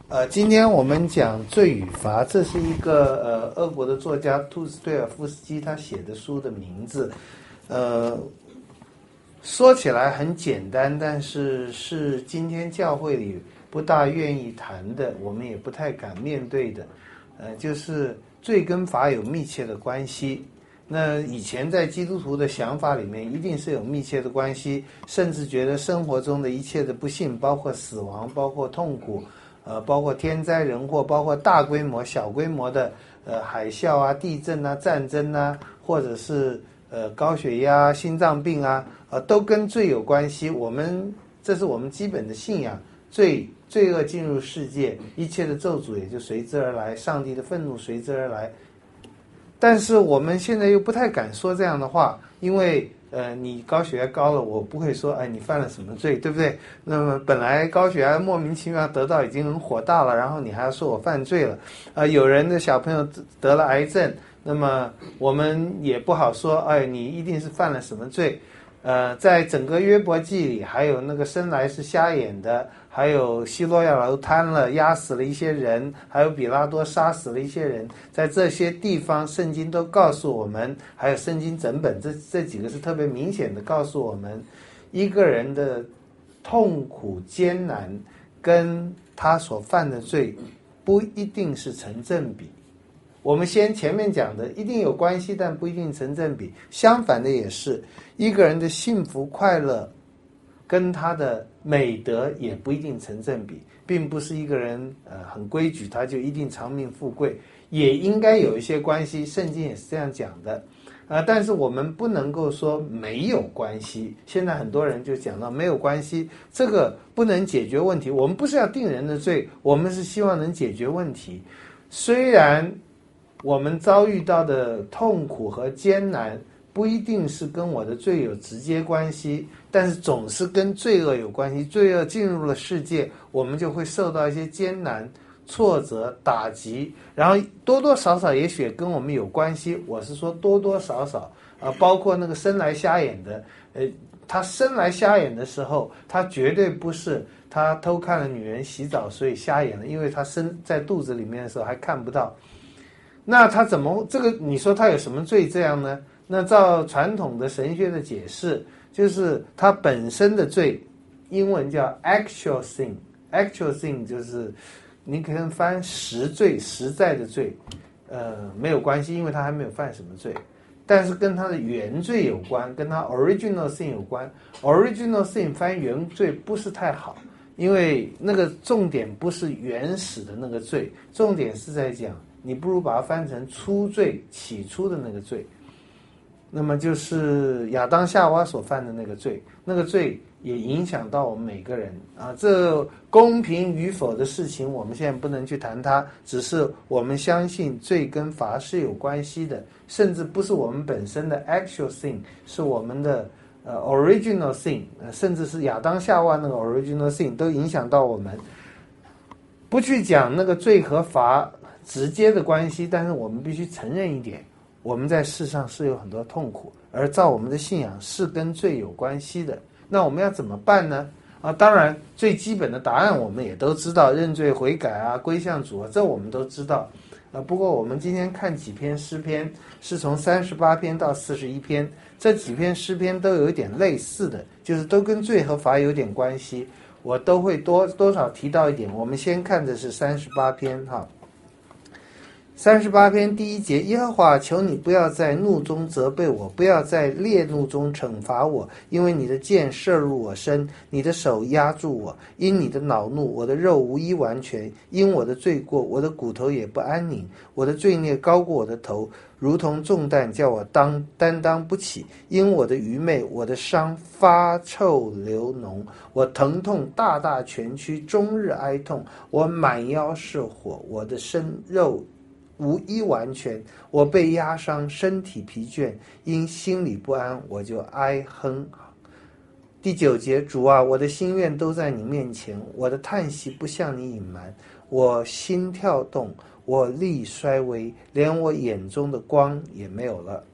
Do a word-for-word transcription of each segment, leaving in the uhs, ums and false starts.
呃，今天我们讲罪与罚，这是一个呃俄国的作家杜斯托尔夫斯基他写的书的名字。呃，说起来很简单，但是是今天教会里不大愿意谈的，我们也不太敢面对的。呃，就是罪跟罚有密切的关系。那以前在基督徒的想法里面，一定是有密切的关系，甚至觉得生活中的一切的不幸，包括死亡，包括痛苦。呃，包括天灾人祸，包括大规模、小规模的呃海啸啊、地震啊、战争啊，或者是呃高血压、心脏病啊，呃，都跟罪有关系。我们这是我们基本的信仰，罪罪恶进入世界，一切的咒诅也就随之而来，上帝的愤怒随之而来。但是我们现在又不太敢说这样的话，因为呃，你高血压高了，我不会说，哎，你犯了什么罪，对不对？那么本来高血压莫名其妙得到已经很火大了，然后你还要说我犯罪了，呃，有人的小朋友得了癌症，那么我们也不好说，哎，你一定是犯了什么罪。呃，在整个约伯记里，还有那个生来是瞎眼的，还有希罗亚楼瘫了，压死了一些人，还有比拉多杀死了一些人，在这些地方，圣经都告诉我们，还有圣经整本，这这几个是特别明显的告诉我们，一个人的痛苦艰难跟他所犯的罪不一定是成正比。我们先前面讲的一定有关系，但不一定成正比。相反的也是，一个人的幸福快乐跟他的美德也不一定成正比，并不是一个人呃很规矩他就一定长命富贵，也应该有一些关系，圣经也是这样讲的。呃，但是我们不能够说没有关系。现在很多人就讲到没有关系，这个不能解决问题。我们不是要定人的罪，我们是希望能解决问题。虽然我们遭遇到的痛苦和艰难不一定是跟我的罪有直接关系，但是总是跟罪恶有关系。罪恶进入了世界，我们就会受到一些艰难、挫折、打击，然后多多少少也许跟我们有关系。我是说多多少少啊、呃，包括那个生来瞎眼的，呃，他生来瞎眼的时候，他绝对不是他偷看了女人洗澡所以瞎眼了，因为他生在肚子里面的时候还看不到。那他怎么这个？你说他有什么罪这样呢？那照传统的神学的解释，就是他本身的罪，英文叫 actual sin。actual sin 就是你可能翻实罪，实在的罪，呃，没有关系，因为他还没有犯什么罪。但是跟他的原罪有关，跟他 original sin 有关。original sin 翻原罪不是太好，因为那个重点不是原始的那个罪，重点是在讲。你不如把它翻成初罪，起初的那个罪，那么就是亚当夏娃所犯的那个罪，那个罪也影响到我们每个人啊。这公平与否的事情，我们现在不能去谈它，只是我们相信罪跟罚是有关系的，甚至不是我们本身的 actual sin， 是我们的呃 original sin， 甚至是亚当夏娃那个 original sin 都影响到我们。不去讲那个罪和罚直接的关系，但是我们必须承认一点，我们在世上是有很多痛苦，而照我们的信仰是跟罪有关系的。那我们要怎么办呢？啊，当然最基本的答案我们也都知道，认罪悔改啊，归向主啊，这我们都知道。啊，不过我们今天看几篇诗篇，是从三十八篇到四十一篇，这几篇诗篇都有一点类似的，就是都跟罪和罚有点关系，我都会多多少提到一点。我们先看的是三十八篇哈。三十八篇第一节，耶和华，求你不要在怒中责备我，不要在烈怒中惩罚我，因为你的箭射入我身，你的手压住我。因你的恼怒，我的肉无一完全；因我的罪过，我的骨头也不安宁。我的罪孽高过我的头，如同重担，叫我当担当不起。因我的愚昧，我的伤发臭流脓，我疼痛大大蜷曲，终日哀痛。我满腰是火，我的身肉无一完全，我被压伤，身体疲倦，因心里不安，我就哀哼。第九节，主啊，我的心愿都在你面前，我的叹息不向你隐瞒，我心跳动，我力衰微，连我眼中的光也没有了。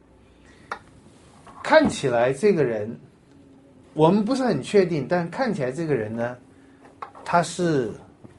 看起来这个人，我们不是很确定，但看起来这个人呢，他是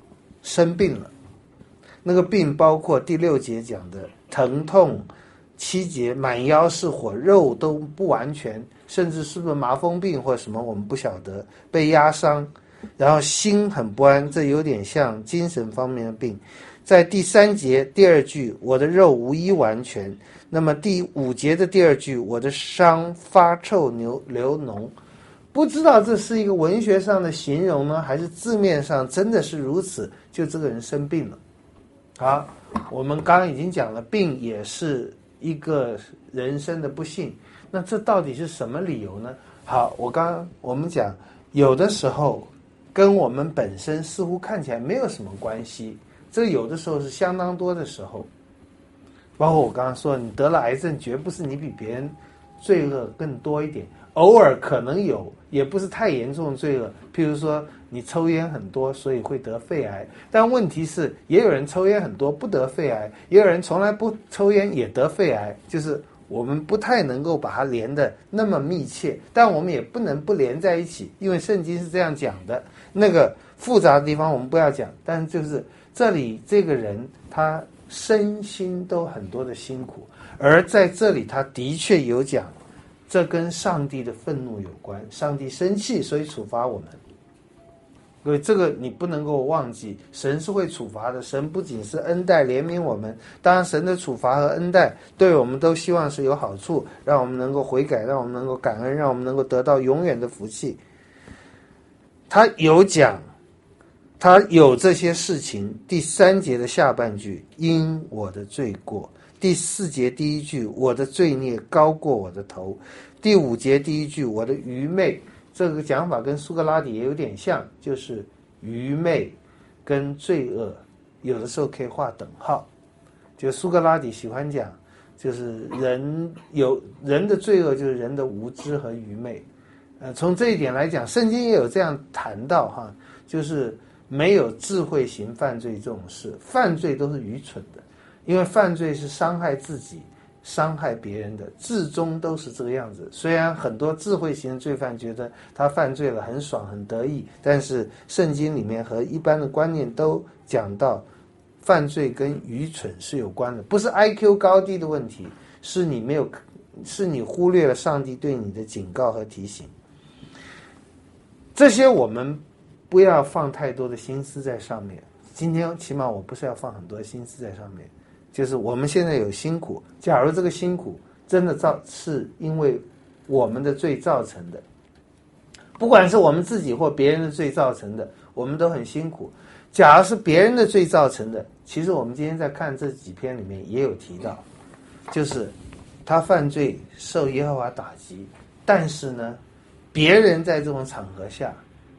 生病了。那个病包括第六节讲的疼痛，七节满腰是火，肉都不完全，甚至是不是麻风病或什么我们不晓得，被压伤，然后心很不安，这有点像精神方面的病。在第三节第二句，我的肉无一完全。那么第五节的第二句，我的伤发臭流流脓。不知道这是一个文学上的形容呢，还是字面上真的是如此，就这个人生病了。好，我们刚刚已经讲了，病也是一个人生的不幸，那这到底是什么理由呢？好，我刚刚我们讲，有的时候跟我们本身似乎看起来没有什么关系，这有的时候是相当多的时候。包括我刚刚说，你得了癌症，绝不是你比别人罪恶更多一点，偶尔可能有，也不是太严重的罪恶。譬如说你抽烟很多，所以会得肺癌，但问题是也有人抽烟很多不得肺癌，也有人从来不抽烟也得肺癌，就是我们不太能够把它连得那么密切，但我们也不能不连在一起，因为圣经是这样讲的。那个复杂的地方我们不要讲，但是就是这里这个人他身心都很多的辛苦，而在这里他的确有讲，这跟上帝的愤怒有关，上帝生气所以处罚我们。所以这个你不能够忘记，神是会处罚的，神不仅是恩待怜悯我们，当然神的处罚和恩待对我们都希望是有好处，让我们能够悔改，让我们能够感恩，让我们能够得到永远的福气。他有讲，他有这些事情。第三节的下半句，因我的罪过。第四节第一句，我的罪孽高过我的头。第五节第一句，我的愚昧。这个讲法跟苏格拉底也有点像，就是愚昧跟罪恶有的时候可以划等号。就苏格拉底喜欢讲，就是人有人的罪恶就是人的无知和愚昧。呃，从这一点来讲，圣经也有这样谈到哈，就是没有智慧型犯罪这种事，犯罪都是愚蠢的，因为犯罪是伤害自己伤害别人的，至终都是这个样子。虽然很多智慧型的罪犯觉得他犯罪了很爽很得意，但是圣经里面和一般的观念都讲到犯罪跟愚蠢是有关的，不是 I Q 高低的问题，是你没有是你忽略了上帝对你的警告和提醒。这些我们不要放太多的心思在上面，今天起码我不是要放很多心思在上面，就是我们现在有辛苦，假如这个辛苦真的造是因为我们的罪造成的，不管是我们自己或别人的罪造成的，我们都很辛苦。假如是别人的罪造成的，其实我们今天在看这几篇里面也有提到，就是他犯罪受耶和华打击，但是呢别人在这种场合下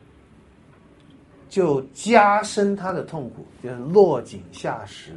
就加深他的痛苦，就是落井下石，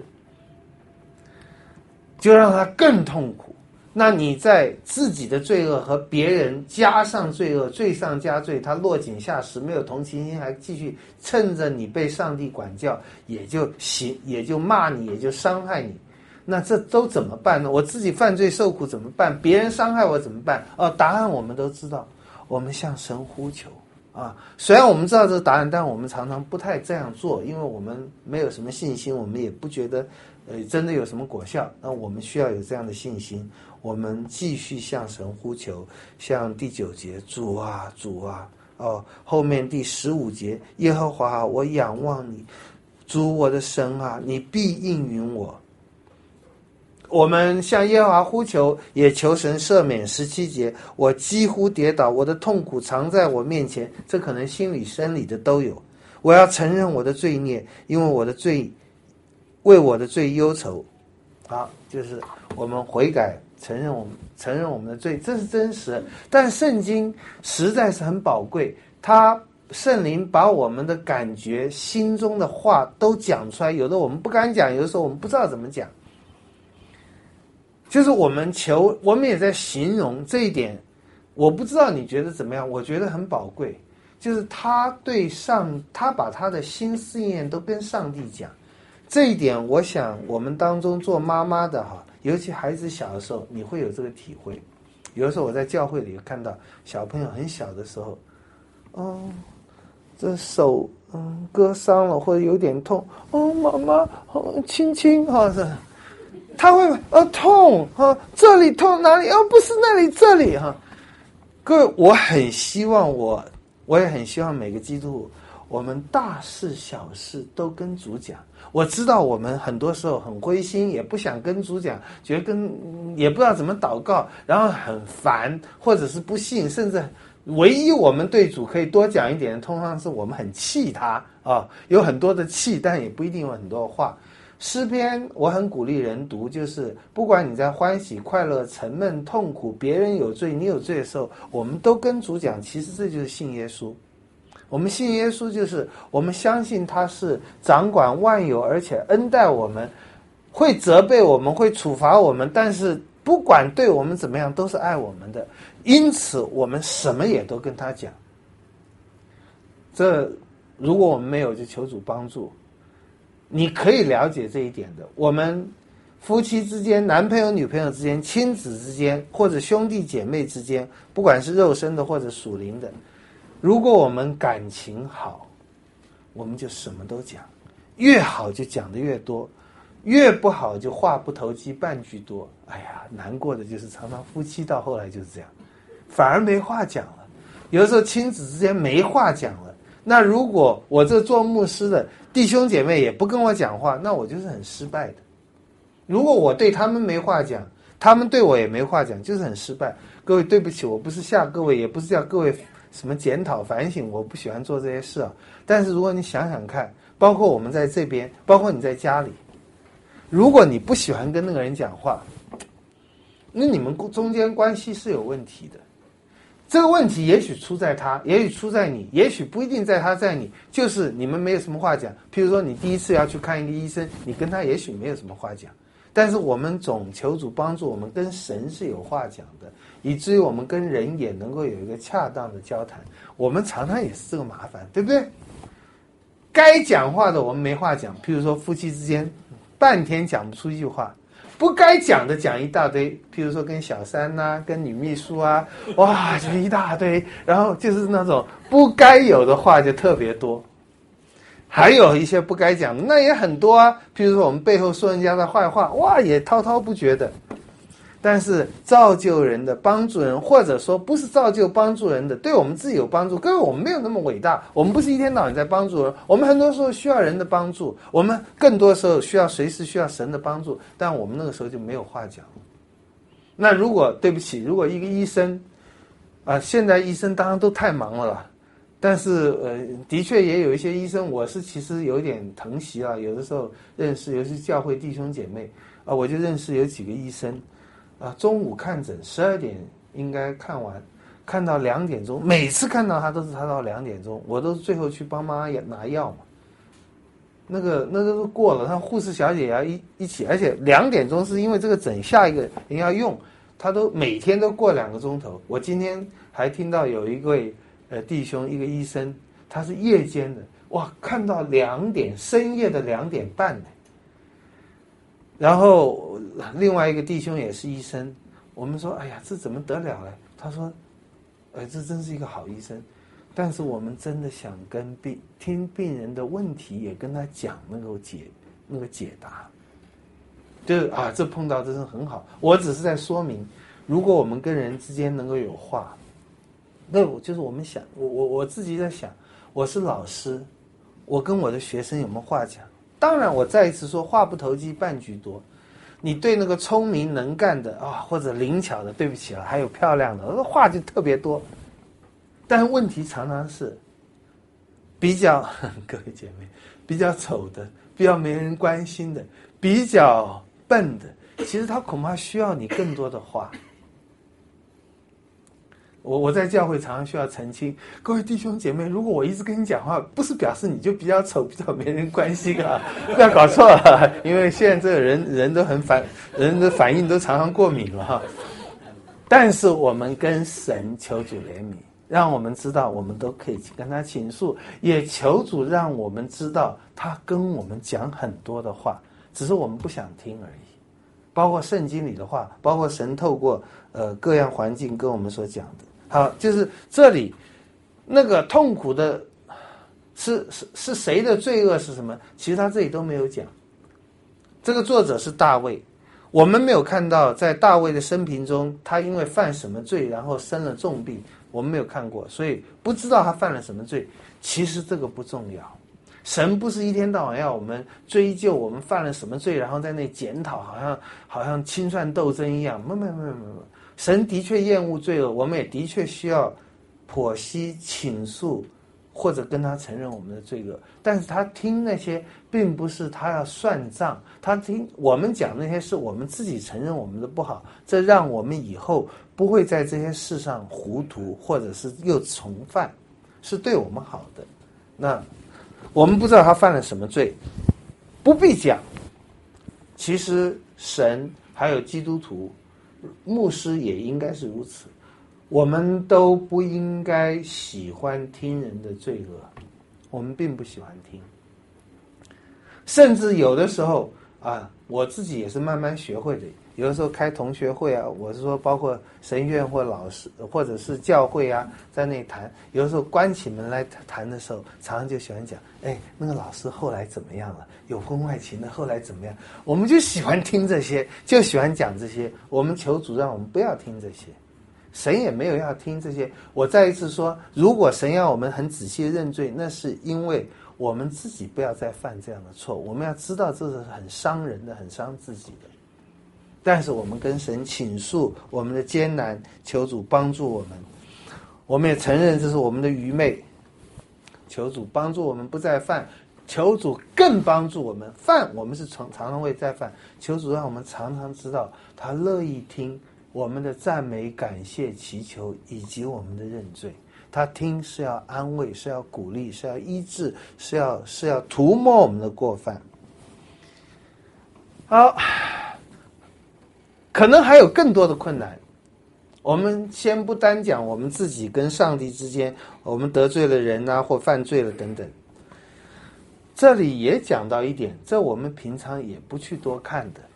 就让他更痛苦。那你在自己的罪恶和别人加上罪恶，罪上加罪，他落井下石，没有同情心，还继续趁着你被上帝管教，也就行，也就骂你，也就伤害你。那这都怎么办呢？我自己犯罪受苦怎么办？别人伤害我怎么办？哦，答案我们都知道，我们向神呼求啊。虽然我们知道这个答案，但我们常常不太这样做，因为我们没有什么信心，我们也不觉得呃真的有什么果效。那我们需要有这样的信心，我们继续向神呼求。像第九节，主啊主啊，哦，后面第十五节，耶和华，我仰望你，主我的神啊，你必应允我。我们向耶和华呼求，也求神赦免。十七节，我几乎跌倒，我的痛苦常在我面前，这可能心理生理的都有。我要承认我的罪孽，因为我的罪为我的罪忧愁。好，就是我们悔改，承认我们承认我们的罪，这是真实。但圣经实在是很宝贵，它圣灵把我们的感觉、心中的话都讲出来，有的我们不敢讲，有的时候我们不知道怎么讲。就是我们求，我们也在形容这一点，我不知道你觉得怎么样，我觉得很宝贵。就是他对上，他把他的心思意念都跟上帝讲，这一点我想我们当中做妈妈的哈，尤其孩子小的时候，你会有这个体会。有的时候我在教会里看到小朋友很小的时候，哦，这手嗯，割伤了或者有点痛，哦，妈妈，哦，亲亲，哈、哦，是，他会呃痛，哈、哦，这里痛哪里？哦，不是那里，这里哈。各位，我很希望我，我也很希望每个基督徒，我们大事小事都跟主讲。我知道我们很多时候很灰心，也不想跟主讲，觉得跟也不知道怎么祷告，然后很烦，或者是不信，甚至唯一我们对主可以多讲一点的，通常是我们很气他啊，有很多的气，但也不一定有很多的话。诗篇我很鼓励人读，就是不管你在欢喜、快乐、沉闷、痛苦，别人有罪，你有罪的时候，我们都跟主讲，其实这就是信耶稣。我们信耶稣，就是我们相信他是掌管万有，而且恩待我们，会责备我们，会处罚我们，但是不管对我们怎么样，都是爱我们的。因此我们什么也都跟他讲。这如果我们没有，就求主帮助。你可以了解这一点的。我们夫妻之间、男朋友女朋友之间、亲子之间，或者兄弟姐妹之间，不管是肉身的或者属灵的，如果我们感情好，我们就什么都讲，越好就讲得越多，越不好就话不投机半句多。哎呀，难过的就是常常夫妻到后来就是这样，反而没话讲了。有的时候亲子之间没话讲了，那如果我这做牧师的弟兄姐妹也不跟我讲话，那我就是很失败的。如果我对他们没话讲，他们对我也没话讲，就是很失败。各位对不起，我不是吓各位，也不是叫各位什么检讨反省，我不喜欢做这些事啊。但是如果你想想看，包括我们在这边，包括你在家里，如果你不喜欢跟那个人讲话，那你们中间关系是有问题的。这个问题也许出在他，也许出在你，也许不一定在他在你，就是你们没有什么话讲。譬如说你第一次要去看一个医生，你跟他也许没有什么话讲，但是我们总求主帮助我们跟神是有话讲的，以至于我们跟人也能够有一个恰当的交谈。我们常常也是这个麻烦，对不对？该讲话的我们没话讲，譬如说夫妻之间半天讲不出一句话，不该讲的讲一大堆，譬如说跟小三啊，跟女秘书啊，哇，就一大堆，然后就是那种不该有的话就特别多。还有一些不该讲的，那也很多啊，譬如说我们背后说人家的坏话，哇，也滔滔不绝的。但是造就人的、帮助人，或者说不是造就帮助人的，对我们自己有帮助。各位，我们没有那么伟大，我们不是一天到晚在帮助人，我们很多时候需要人的帮助，我们更多时候需要随时需要神的帮助，但我们那个时候就没有话讲。那如果对不起，如果一个医生啊、呃，现在医生当然都太忙了啦，但是呃，的确也有一些医生，我是其实有点疼惜啊，有的时候认识，尤其是教会弟兄姐妹啊、呃，我就认识有几个医生。啊，中午看诊，十二点应该看完，看到两点钟，每次看到他都是他到两点钟，我都是最后去帮妈妈拿药嘛。那个那个都过了，他护士小姐也要一一起，而且两点钟是因为这个诊下一个人要用，他都每天都过两个钟头。我今天还听到有一位呃弟兄，一个医生，他是夜间的，哇，看到两点，深夜的两点半呢。然后另外一个弟兄也是医生，我们说，哎呀，这怎么得了呢？他说，哎，这真是一个好医生，但是我们真的想跟病听病人的问题，也跟他讲那个解那个解答，就是啊，这碰到真是很好。我只是在说明，如果我们跟人之间能够有话，那我就是我们想，我我我自己在想，我是老师，我跟我的学生有没有话讲？当然，我再一次说，话不投机半句多。你对那个聪明能干的啊、哦，或者灵巧的，对不起了，还有漂亮的，话就特别多。但问题常常是比较各位姐妹比较丑的，比较没人关心的，比较笨的，其实他恐怕需要你更多的话。我我在教会常常需要澄清，各位弟兄姐妹，如果我一直跟你讲话，不是表示你就比较丑，比较没人关心啊，不要搞错了。因为现在这个人人都很反，人的反应都常常过敏了哈。但是我们跟神求主怜悯，让我们知道我们都可以跟他倾诉，也求主让我们知道他跟我们讲很多的话，只是我们不想听而已。包括圣经里的话，包括神透过呃各样环境跟我们所讲的。好，就是这里那个痛苦的是是是谁的罪恶是什么？其实他这里都没有讲。这个作者是大卫，我们没有看到在大卫的生平中，他因为犯什么罪，然后生了重病，我们没有看过，所以不知道他犯了什么罪。其实这个不重要，神不是一天到晚要我们追究我们犯了什么罪，然后在那检讨，好像好像清算斗争一样。没没没没没，神的确厌恶罪恶，我们也的确需要剖析、倾诉，或者跟他承认我们的罪恶。但是他听那些并不是他要算账，他听我们讲那些是我们自己承认我们的不好，这让我们以后不会在这些事上糊涂，或者是又重犯，是对我们好的。那我们不知道他犯了什么罪，不必讲。其实神还有基督徒、牧师也应该是如此。我们都不应该喜欢听人的罪恶，我们并不喜欢听。甚至有的时候啊，我自己也是慢慢学会的。有的时候开同学会啊，我是说包括神院或老师或者是教会啊，在那里谈。有的时候关起门来谈的时候，常常就喜欢讲，哎，那个老师后来怎么样了？有婚外情的后来怎么样？我们就喜欢听这些，就喜欢讲这些。我们求主让我们不要听这些。神也没有要听这些。我再一次说，如果神要我们很仔细认罪，那是因为我们自己不要再犯这样的错。我们要知道这是很伤人的，很伤自己的。但是我们跟神倾诉我们的艰难，求主帮助我们。我们也承认这是我们的愚昧，求主帮助我们不再犯。求主更帮助我们犯，我们是常常常会再犯。求主让我们常常知道他乐意听我们的赞美、感谢、祈求以及我们的认罪。他听是要安慰，是要鼓励，是要医治，是要是要涂抹我们的过犯。好，可能还有更多的困难。我们先不单讲我们自己跟上帝之间，我们得罪了人啊，或犯罪了等等。这里也讲到一点，这我们平常也不去多看的。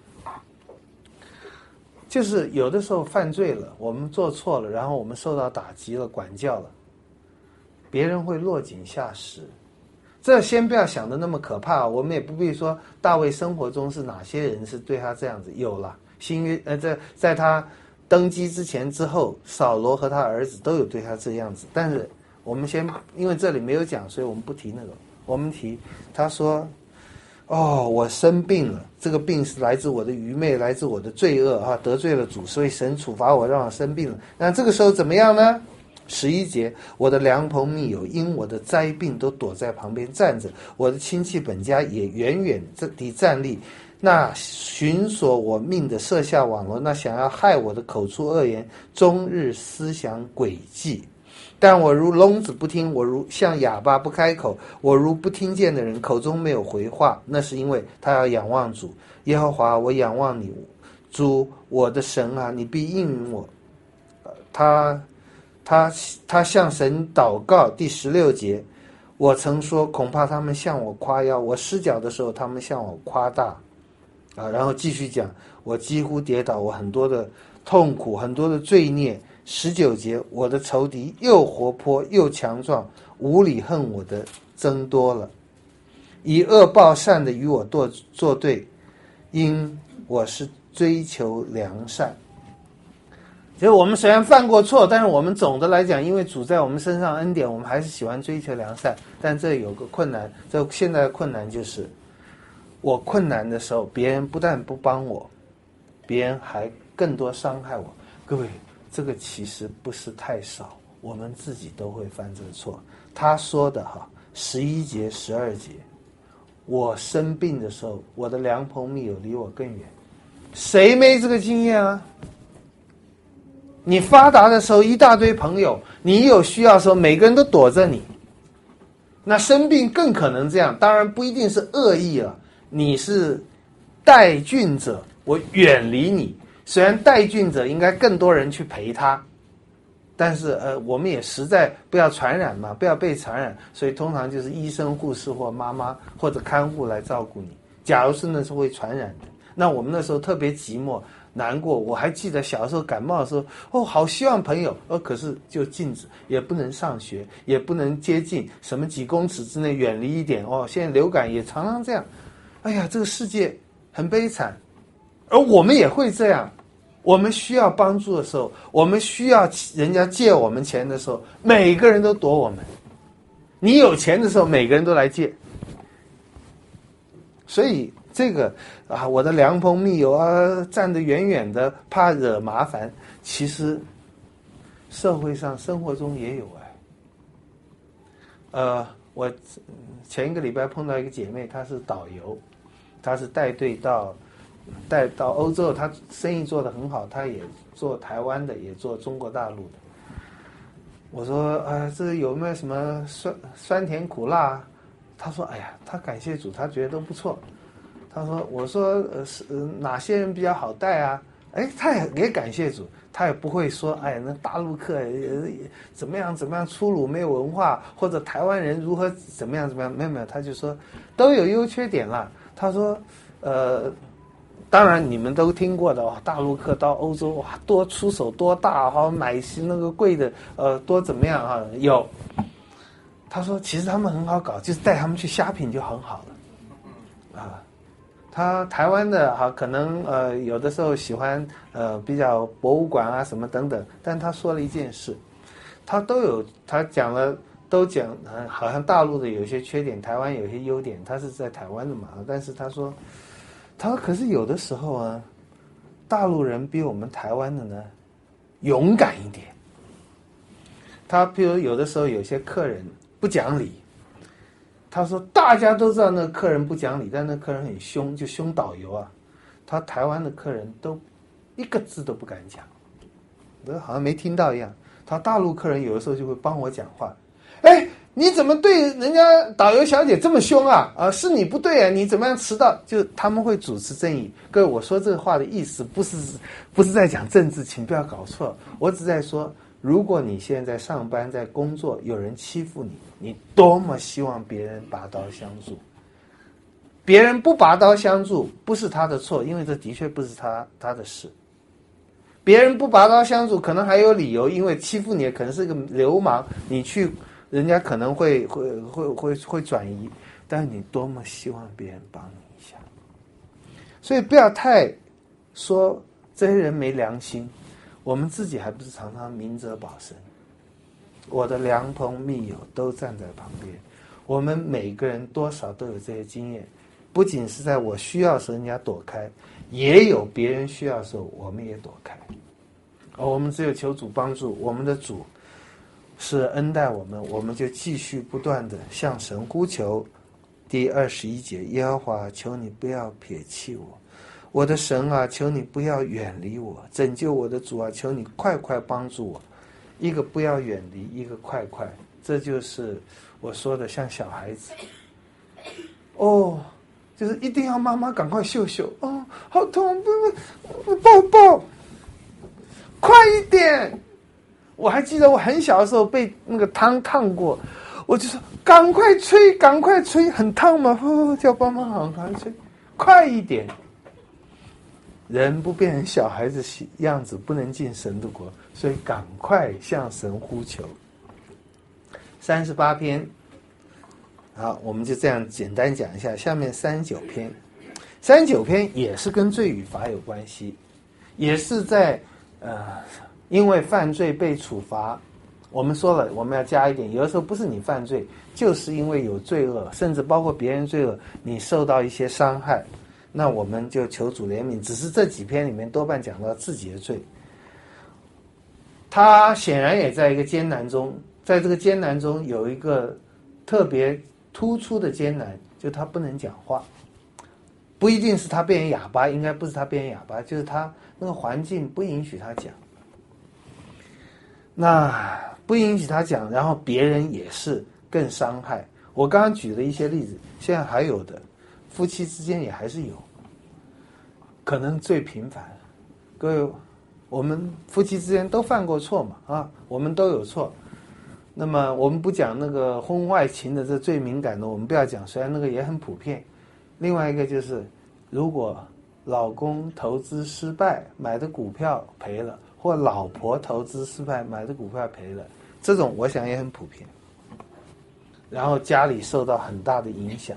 就是有的时候犯罪了，我们做错了，然后我们受到打击了、管教了，别人会落井下石。这先不要想的那么可怕，我们也不必说大卫生活中是哪些人是对他这样子。有了新约，呃，在在他登基之前之后，扫罗和他儿子都有对他这样子。但是我们先，因为这里没有讲，所以我们不提那个。我们提他说，哦，我生病了，这个病是来自我的愚昧，来自我的罪恶啊，得罪了主，所以神处罚我，让我生病了。那这个时候怎么样呢？十一节，我的良朋密友因我的灾病都躲在旁边站着，我的亲戚本家也远远地站立。那寻索我命的设下网罗，那想要害我的口出恶言，终日思想诡计。但我如聋子不听，我如像哑巴不开口，我如不听见的人，口中没有回话。那是因为他要仰望主。耶和华，我仰望你，主我的神啊，你必应允我。他他他向神祷告。第十六节，我曾说恐怕他们向我夸耀，我失脚的时候他们向我夸大啊。然后继续讲，我几乎跌倒，我很多的痛苦，很多的罪孽。十九节，我的仇敌又活泼又强壮，无理恨我的增多了，以恶报善的与我作作对，因我是追求良善。其实我们虽然犯过错，但是我们总的来讲，因为主在我们身上恩典，我们还是喜欢追求良善。但这有个困难，这现在的困难就是，我困难的时候，别人不但不帮我，别人还更多伤害我。各位，这个其实不是太少，我们自己都会犯这个错。他说的哈，十一节、十二节，我生病的时候，我的良朋密友离我更远。谁没这个经验啊？你发达的时候一大堆朋友，你有需要的时候每个人都躲着你。那生病更可能这样，当然不一定是恶意了，你是带菌者，我远离你。虽然带菌者应该更多人去陪他，但是呃，我们也实在不要传染嘛，不要被传染，所以通常就是医生、护士或妈妈或者看护来照顾你。假如是那是会传染的，那我们那时候特别寂寞， 难过。我还记得小时候感冒的时候，哦，好希望朋友，哦，可是就禁止，也不能上学，也不能接近，什么几公尺之内远离一点。哦，现在流感也常常这样。哎呀，这个世界很悲惨，而我们也会这样。我们需要帮助的时候，我们需要人家借我们钱的时候，每个人都躲我们。你有钱的时候，每个人都来借。所以这个啊，我的良朋密友啊，站得远远的，怕惹麻烦。其实社会上、生活中也有哎。呃，我前一个礼拜碰到一个姐妹，她是导游，她是带队到带到欧洲，她生意做得很好，她也做台湾的，也做中国大陆的。我说啊、呃，这有没有什么酸酸甜苦辣？他说：“哎呀，他感谢主，他觉得都不错。”他说：“我说呃是、呃、哪些人比较好带啊？”哎，他也也感谢主，他也不会说：“哎，那大陆客、呃、怎么样怎么样粗鲁没有文化，或者台湾人如何怎么样怎么样。”没有没有，他就说都有优缺点啦。他说：“呃，当然你们都听过的哦，大陆客到欧洲哇，多出手多大哈，买那个贵的呃多怎么样啊？有。”他说：“其实他们很好搞，就是带他们去虾品就很好了，啊，他台湾的哈、啊，可能呃有的时候喜欢呃比较博物馆啊什么等等，但他说了一件事，他都有他讲了都讲，好像大陆的有些缺点，台湾有些优点，他是在台湾的嘛，但是他说，他说可是有的时候啊，大陆人比我们台湾的呢勇敢一点，他比如有的时候有些客人。”不讲理，他说大家都知道那个客人不讲理，但那客人很凶，就凶导游啊。他台湾的客人都一个字都不敢讲，我好像没听到一样。他大陆客人有的时候就会帮我讲话，哎，你怎么对人家导游小姐这么凶啊？啊，是你不对啊，你怎么样迟到？就他们会主持正义。各位，我说这个话的意思不是不是在讲政治，请不要搞错，我只在说。如果你现在上班在工作，有人欺负你，你多么希望别人拔刀相助。别人不拔刀相助，不是他的错，因为这的确不是他他的事。别人不拔刀相助，可能还有理由，因为欺负你可能是个流氓，你去人家可能会会会会会转移，但是你多么希望别人帮你一下。所以不要太说这些人没良心。我们自己还不是常常明哲保身，我的良朋密友都站在旁边，我们每个人多少都有这些经验，不仅是在我需要的时候人家躲开，也有别人需要的时候我们也躲开。而我们只有求主帮助，我们的主是恩待我们，我们就继续不断的向神呼求。第二十一节，耶和华，求你不要撇弃我，我的神啊，求你不要远离我，拯救我的主啊，求你快快帮助我。一个不要远离，一个快快，这就是我说的像小孩子。哦，就是一定要妈妈赶快秀秀，哦，好痛，不抱抱，快一点。我还记得我很小的时候被那个汤烫过，我就说赶快吹，赶快吹，很烫嘛，哦，叫爸妈赶快吹，快一点。人不变成小孩子样子，不能进神的国，所以赶快向神呼求。三十八篇，好，我们就这样简单讲一下。下面三十九篇，三十九篇也是跟罪与罚有关系，也是在呃，因为犯罪被处罚。我们说了，我们要加一点，有的时候不是你犯罪，就是因为有罪恶，甚至包括别人罪恶，你受到一些伤害。那我们就求主怜悯，只是这几篇里面多半讲到自己的罪。他显然也在一个艰难中，在这个艰难中有一个特别突出的艰难，就他不能讲话。不一定是他变成哑巴，应该不是他变成哑巴，就是他那个环境不允许他讲。那不允许他讲，然后别人也是更伤害。我刚刚举了一些例子，现在还有的。夫妻之间也还是有，可能最频繁。各位，我们夫妻之间都犯过错嘛，啊，我们都有错。那么我们不讲那个婚外情的，这最敏感的，我们不要讲，虽然那个也很普遍。另外一个就是，如果老公投资失败买的股票赔了，或老婆投资失败买的股票赔了，这种我想也很普遍。然后家里受到很大的影响。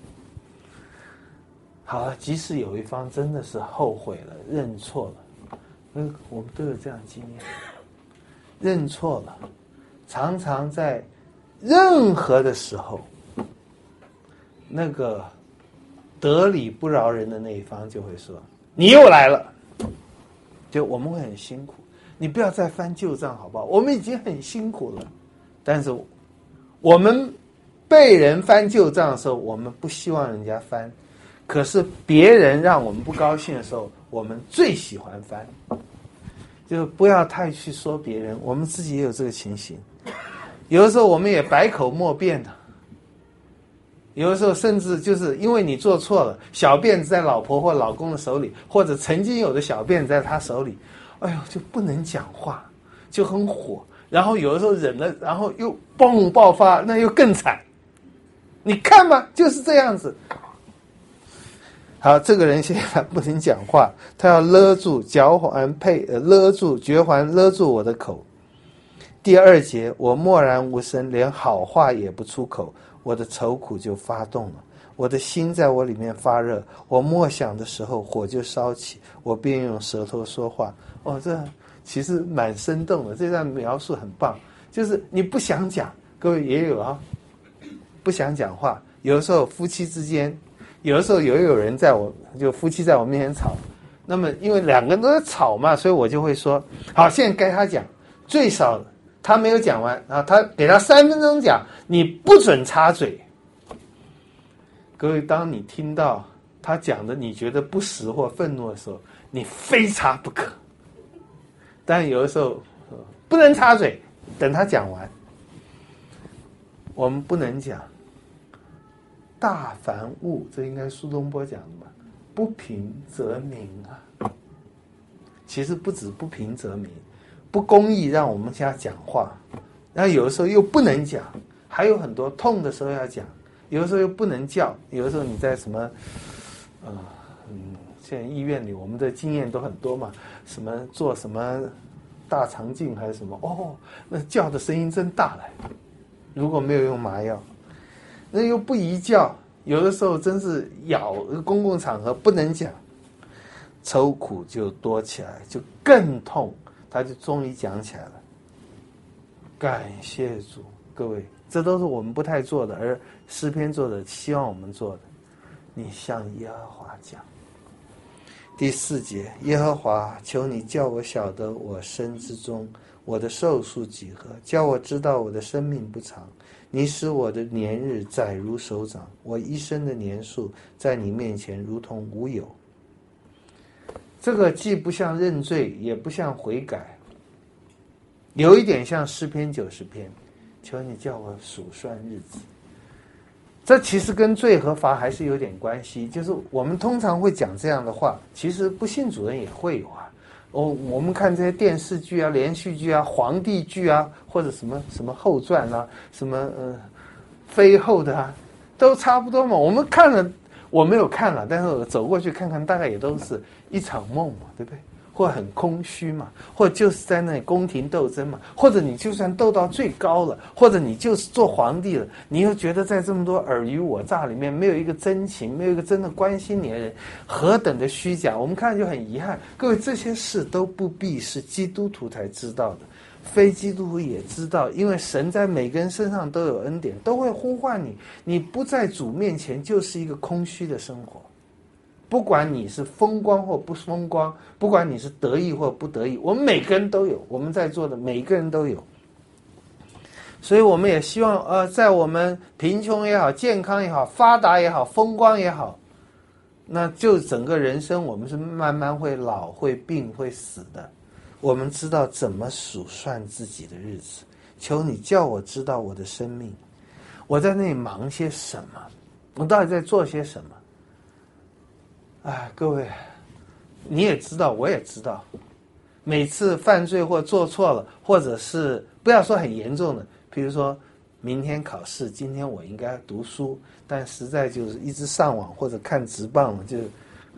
好了，即使有一方真的是后悔了，认错了，嗯，我们都有这样经验，认错了，常常在任何的时候，那个得理不饶人的那一方就会说：“你又来了。”就我们会很辛苦，你不要再翻旧账好不好？我们已经很辛苦了，但是我们被人翻旧账的时候，我们不希望人家翻。可是别人让我们不高兴的时候，我们最喜欢翻，就不要太去说别人，我们自己也有这个情形。有的时候我们也百口莫辩的，有的时候甚至就是因为你做错了，小辫子在老婆或老公的手里，或者曾经有的小辫子在他手里，哎呦就不能讲话，就很火，然后有的时候忍了，然后又嘣爆发，那又更惨。你看吧，就是这样子。好，这个人现在不能讲话，他要勒住嚼环配呃勒住绝环勒住我的口。第二节，我默然无声，连好话也不出口，我的愁苦就发动了，我的心在我里面发热，我默想的时候火就烧起，我便用舌头说话。哦，这其实蛮生动的，这段描述很棒。就是你不想讲，各位也有啊，不想讲话。有的时候夫妻之间，有的时候也有人在我就夫妻在我面前吵，那么因为两个人都在吵嘛，所以我就会说：好，现在该他讲，最少他没有讲完，然后他给他三分钟讲，你不准插嘴。各位，当你听到他讲的你觉得不实或愤怒的时候，你非插不可。但有的时候不能插嘴，等他讲完。我们不能讲大凡物，这应该苏东坡讲的吧？不平则鸣啊。其实不止不平则鸣，不公义让我们现在讲话，然后有的时候又不能讲，还有很多痛的时候要讲，有的时候又不能叫，有的时候你在什么，呃，嗯，现在医院里我们的经验都很多嘛，什么做什么大肠镜还是什么，哦，那叫的声音真大来，如果没有用麻药。那又不宜叫，有的时候真是咬公共场合不能讲，愁苦就多起来，就更痛，他就终于讲起来了。感谢主，各位，这都是我们不太做的，而诗篇作者希望我们做的。你向耶和华讲。第四节，耶和华，求你叫我晓得我身之中，我的寿数几何，叫我知道我的生命不长。你使我的年日载如手掌，我一生的年数在你面前如同无有。这个既不像认罪，也不像悔改，有一点像诗篇九十篇，求你叫我数算日子。这其实跟罪和罚还是有点关系，就是我们通常会讲这样的话，其实不信主人也会有啊。哦，我们看这些电视剧啊、连续剧啊、皇帝剧啊，或者什么什么后传啊、什么呃妃后的啊，都差不多嘛。我们看了，我没有看了，但是我走过去看看，大概也都是一场梦嘛，对不对？或很空虚嘛，或者就是在那里宫廷斗争嘛，或者你就算斗到最高了，或者你就是做皇帝了，你又觉得在这么多尔虞我诈里面，没有一个真情，没有一个真的关心你的人，何等的虚假！我们看就很遗憾。各位，这些事都不必是基督徒才知道的，非基督徒也知道，因为神在每个人身上都有恩典，都会呼唤你，你不在主面前就是一个空虚的生活。不管你是风光或不风光，不管你是得意或不得意，我们每个人都有，我们在座的每个人都有。所以我们也希望呃，在我们贫穷也好，健康也好，发达也好，风光也好，那就整个人生我们是慢慢会老、会病、会死的。我们知道怎么数算自己的日子，求你叫我知道我的生命，我在那里忙些什么，我到底在做些什么。哎，各位，你也知道，我也知道，每次犯罪或做错了，或者是不要说很严重的，比如说明天考试，今天我应该读书，但实在就是一直上网或者看直棒，就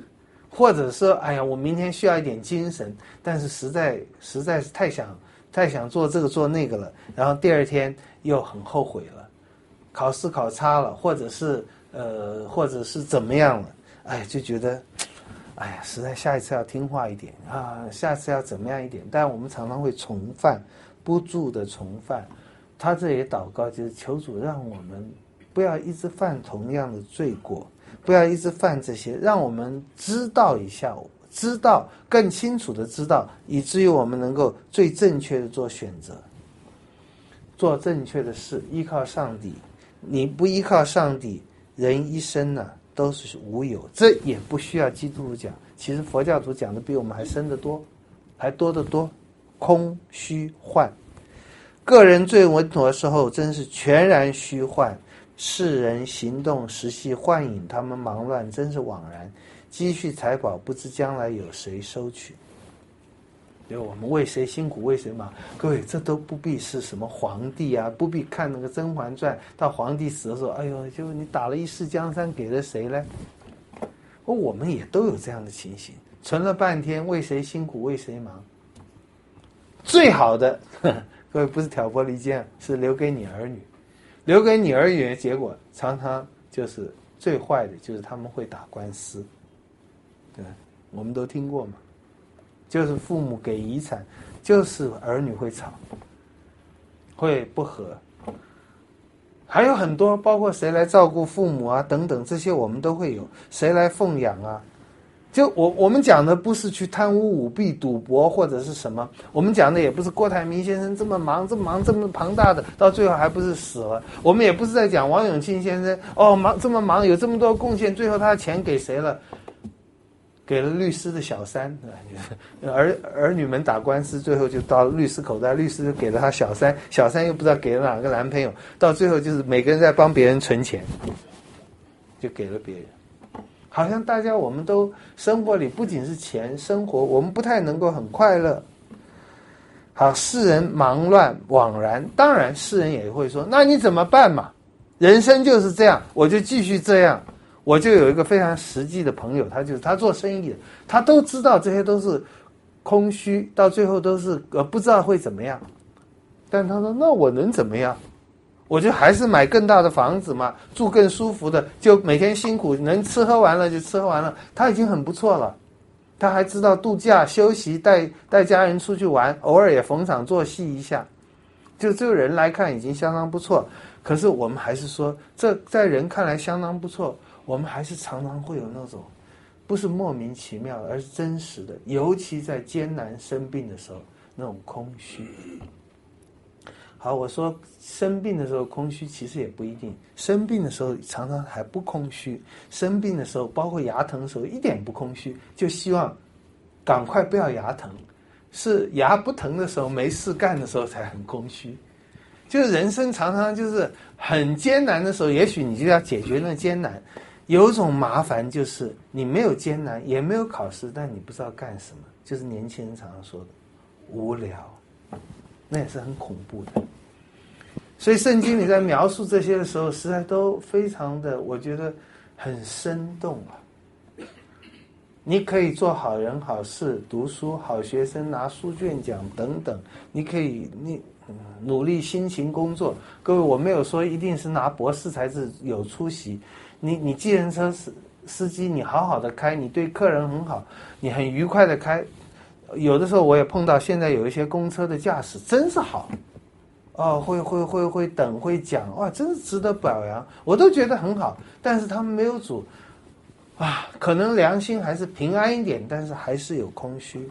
或者说，哎呀，我明天需要一点精神，但是实在实在是太想太想做这个做那个了，然后第二天又很后悔了，考试考差了，或者是呃，或者是怎么样了，哎，就觉得，哎呀，实在下一次要听话一点啊，下次要怎么样一点？但我们常常会重犯，不住的重犯。他这也祷告，就是求主让我们不要一直犯同样的罪过，不要一直犯这些，让我们知道一下，知道更清楚的知道，以至于我们能够最正确的做选择，做正确的事，依靠上帝。你不依靠上帝，人一生呢、啊、都是无有，这也不需要基督徒讲，其实佛教徒讲的比我们还深得多，还多得多。空虚幻，个人最稳妥的时候，真是全然虚幻。世人行动实系幻影，他们忙乱真是枉然。积蓄财宝，不知将来有谁收取。对，我们为谁辛苦为谁忙？各位，这都不必是什么皇帝啊，不必看那个《甄嬛传》，到皇帝死的时候，哎呦，就你打了一世江山给了谁呢？我们也都有这样的情形，存了半天，为谁辛苦为谁忙？最好的，呵呵各位不是挑拨离间，是留给你儿女，留给你儿女的结果，常常就是最坏的，就是他们会打官司。对，我们都听过嘛。就是父母给遗产，就是儿女会吵，会不和，还有很多，包括谁来照顾父母啊等等，这些我们都会有，谁来奉养啊？就我我们讲的不是去贪污舞弊赌博或者是什么，我们讲的也不是郭台铭先生这么忙这么忙这么庞大的，到最后还不是死了。我们也不是在讲王永庆先生哦忙这么忙有这么多贡献，最后他的钱给谁了？给了律师的小三，儿儿女们打官司，最后就到律师口袋，律师就给了他小三，小三又不知道给了哪个男朋友，到最后就是每个人在帮别人存钱，就给了别人。好像大家我们都生活里不仅是钱，生活我们不太能够很快乐。好，世人忙乱枉然，当然世人也会说，那你怎么办嘛？人生就是这样，我就继续这样。我就有一个非常实际的朋友，他就是他做生意的，他都知道这些都是空虚，到最后都是呃不知道会怎么样。但他说：“那我能怎么样？我就还是买更大的房子嘛，住更舒服的，就每天辛苦能吃喝玩乐就吃喝玩乐，他已经很不错了。他还知道度假休息，带带家人出去玩，偶尔也逢场作戏一下，就这个人来看已经相当不错。可是我们还是说，这在人看来相当不错。”我们还是常常会有那种不是莫名其妙的，而是真实的，尤其在艰难生病的时候那种空虚。好，我说生病的时候空虚，其实也不一定，生病的时候常常还不空虚，生病的时候包括牙疼的时候一点不空虚，就希望赶快不要牙疼，是牙不疼的时候没事干的时候才很空虚。就是人生常常就是很艰难的时候，也许你就要解决那艰难。有一种麻烦就是你没有艰难，也没有考试，但你不知道干什么，就是年轻人常常说的无聊，那也是很恐怖的。所以圣经里在描述这些的时候，实在都非常的，我觉得很生动啊。你可以做好人好事，读书好学生，拿书卷奖等等，你可以你努力辛勤工作。各位，我没有说一定是拿博士才是有出息。你你计程车司司机，你好好的开，你对客人很好，你很愉快的开。有的时候我也碰到，现在有一些公车的驾驶真是好，哦，会会会会等会讲，哇，真是值得表扬，我都觉得很好。但是他们没有主啊，可能良心还是平安一点，但是还是有空虚。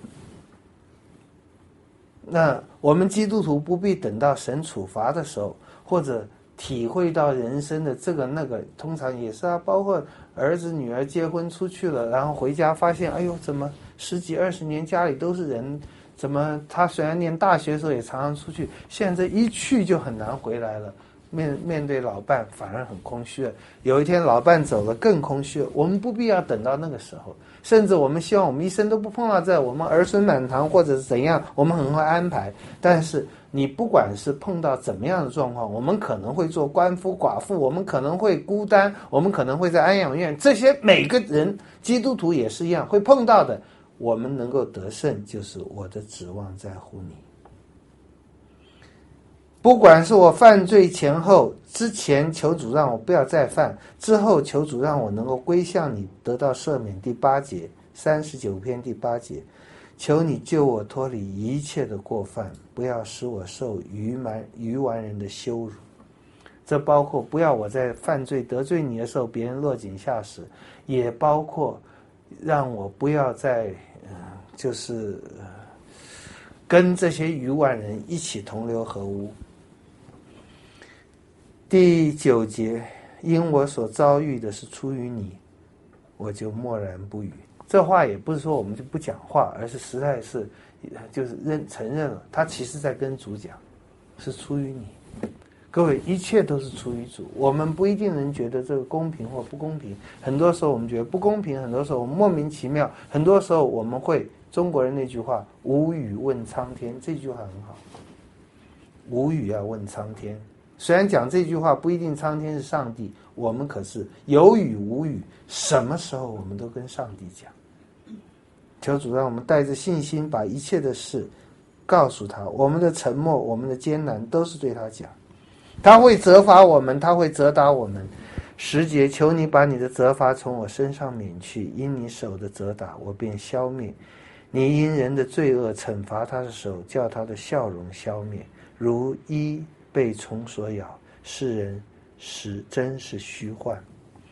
那我们基督徒不必等到神处罚的时候，或者体会到人生的这个那个，通常也是啊，包括儿子女儿结婚出去了，然后回家发现，哎呦，怎么十几二十年家里都是人，怎么他虽然念大学的时候也常常出去，现在一去就很难回来了。面面对老伴反而很空虚了，有一天老伴走了更空虚了。我们不必要等到那个时候，甚至我们希望我们一生都不碰到这，我们儿孙满堂或者是怎样，我们很会安排。但是你不管是碰到怎么样的状况，我们可能会做官夫寡妇，我们可能会孤单，我们可能会在安养院，这些每个人基督徒也是一样会碰到的。我们能够得胜，就是我的指望在乎你。不管是我犯罪前后，之前求主让我不要再犯，之后求主让我能够归向你，得到赦免。第八节，三十九篇第八节，求你救我脱离一切的过犯，不要使我受愚蛮愚顽人的羞辱。这包括不要我在犯罪得罪你的时候，别人落井下石，也包括让我不要在、呃、就是、呃、跟这些愚顽人一起同流合污。第九节，因我所遭遇的是出于你，我就默然不语。这话也不是说我们就不讲话，而是实在是就是认承认了，他其实在跟主讲，是出于你。各位，一切都是出于主，我们不一定能觉得这个公平或不公平，很多时候我们觉得不公平，很多时候我们莫名其妙，很多时候我们会，中国人那句话无语问苍天，这句话很好，无语要问苍天。虽然讲这句话不一定苍天是上帝，我们可是有语无语，什么时候我们都跟上帝讲。求主让我们带着信心把一切的事告诉他，我们的沉默，我们的艰难都是对他讲，他会责罚我们，他会责打我们。十节，求你把你的责罚从我身上免去，因你手的责打我便消灭。你因人的罪恶惩罚他的手，叫他的笑容消灭，如一被虫所咬，世人实真是虚幻。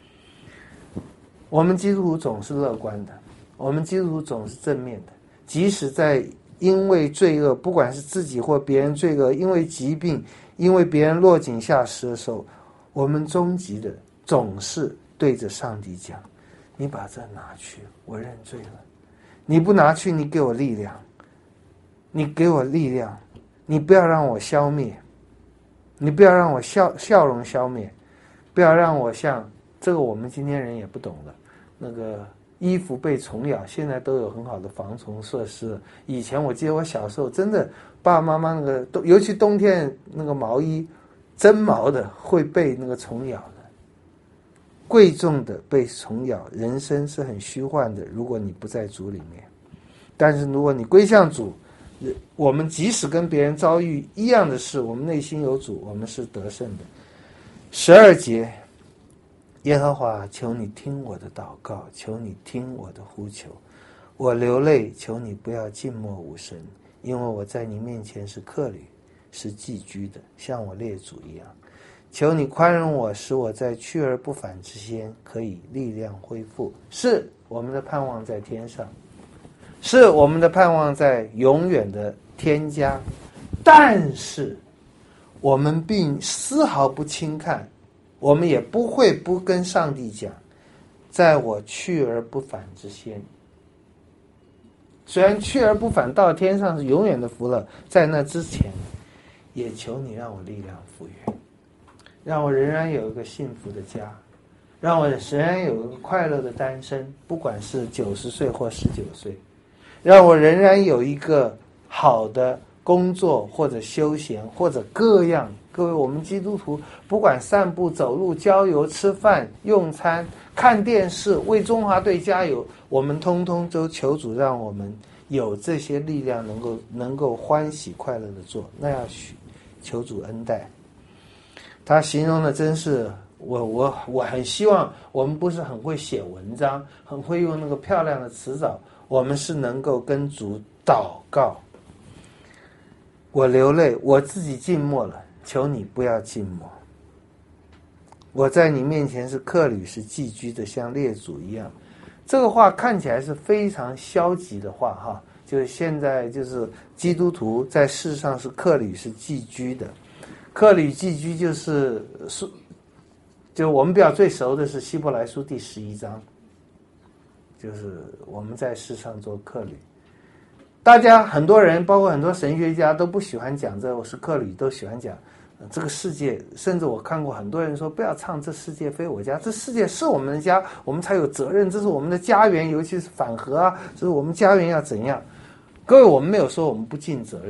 我们基督徒总是乐观的，我们基督徒总是正面的，即使在因为罪恶，不管是自己或别人罪恶，因为疾病，因为别人落井下石的时候，我们终极的总是对着上帝讲，你把这拿去，我认罪了。你不拿去，你给我力量，你给我力量，你不要让我消灭，你不要让我笑笑容消灭，不要让我像这个我们今天人也不懂的，那个衣服被虫咬，现在都有很好的防虫设施。以前我记得我小时候真的爸爸妈妈那个，尤其冬天那个毛衣真毛的会被那个虫咬的，贵重的被虫咬。人生是很虚幻的，如果你不在主里面。但是如果你归向主，我们即使跟别人遭遇一样的事，我们内心有主，我们是得胜的。十二节，耶和华，求你听我的祷告，求你听我的呼求。我流泪，求你不要静默无声，因为我在你面前是客旅，是寄居的，像我列祖一样。求你宽容我，使我在去而不返之先可以力量恢复。是我们的盼望在天上，是我们的盼望在永远的天家，但是我们并丝毫不轻看，我们也不会不跟上帝讲，在我去而不返之先。虽然去而不返到天上是永远的福乐，在那之前也求你让我力量复原，让我仍然有一个幸福的家，让我仍然有一个快乐的单身，不管是九十岁或十九岁，让我仍然有一个好的工作或者休闲或者各样。各位，我们基督徒不管散步、走路、郊游、吃饭、用餐、看电视、为中华队加油，我们通通都求主让我们有这些力量，能够能够欢喜快乐的做，那要求主恩待。他形容的真是我我我很希望我们不是很会写文章，很会用那个漂亮的词藻，我们是能够跟主祷告。我流泪，我自己静默了，求你不要静默。我在你面前是客旅，是寄居的，像列祖一样。这个话看起来是非常消极的话哈，就是现在就是基督徒在世上是客旅，是寄居的。客旅寄居就是就我们比较最熟的是希伯来书第十一章，就是我们在世上做客旅。大家很多人包括很多神学家都不喜欢讲这我是客旅，都喜欢讲这个世界，甚至我看过很多人说不要唱这世界非我家，这世界是我们的家，我们才有责任，这是我们的家园，尤其是反核啊，这是我们家园要怎样。各位，我们没有说我们不尽责任，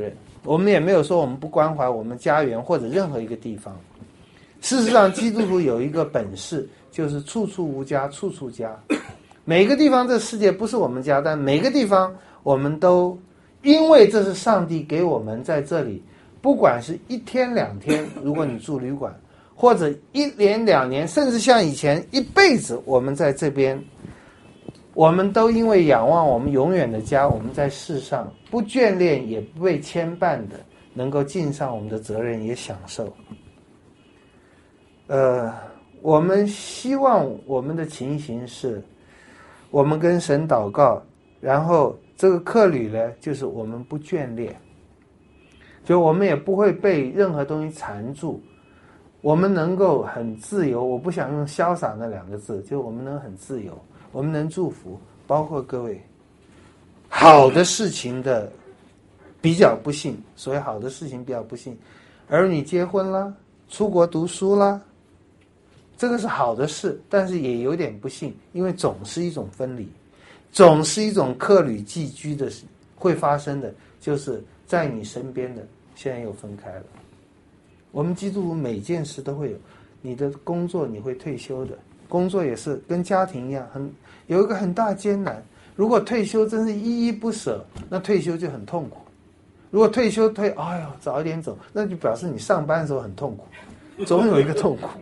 我们也没有说我们不关怀我们家园或者任何一个地方。事实上，基督徒有一个本事，就是处处无家，处处家。每个地方，这世界不是我们家，但每个地方我们都，因为这是上帝给我们在这里，不管是一天两天，如果你住旅馆，或者一年两年，甚至像以前一辈子，我们在这边，我们都因为仰望我们永远的家，我们在世上不眷恋也不被牵绊的，能够尽上我们的责任，也享受。呃，我们希望我们的情形是，我们跟神祷告，然后这个客旅呢，就是我们不眷恋，就我们也不会被任何东西缠住，我们能够很自由。我不想用潇洒那两个字，就我们能很自由，我们能祝福，包括各位好的事情的比较不幸，所谓好的事情比较不幸，儿女结婚啦，出国读书啦，这个是好的事，但是也有点不幸，因为总是一种分离，总是一种客旅寄居的事会发生的，就是在你身边的现在又分开了。我们基督徒每件事都会有，你的工作你会退休的，工作也是跟家庭一样，很有一个很大艰难。如果退休真是依依不舍，那退休就很痛苦。如果退休退，哎呦早一点走，那就表示你上班的时候很痛苦，总有一个痛苦。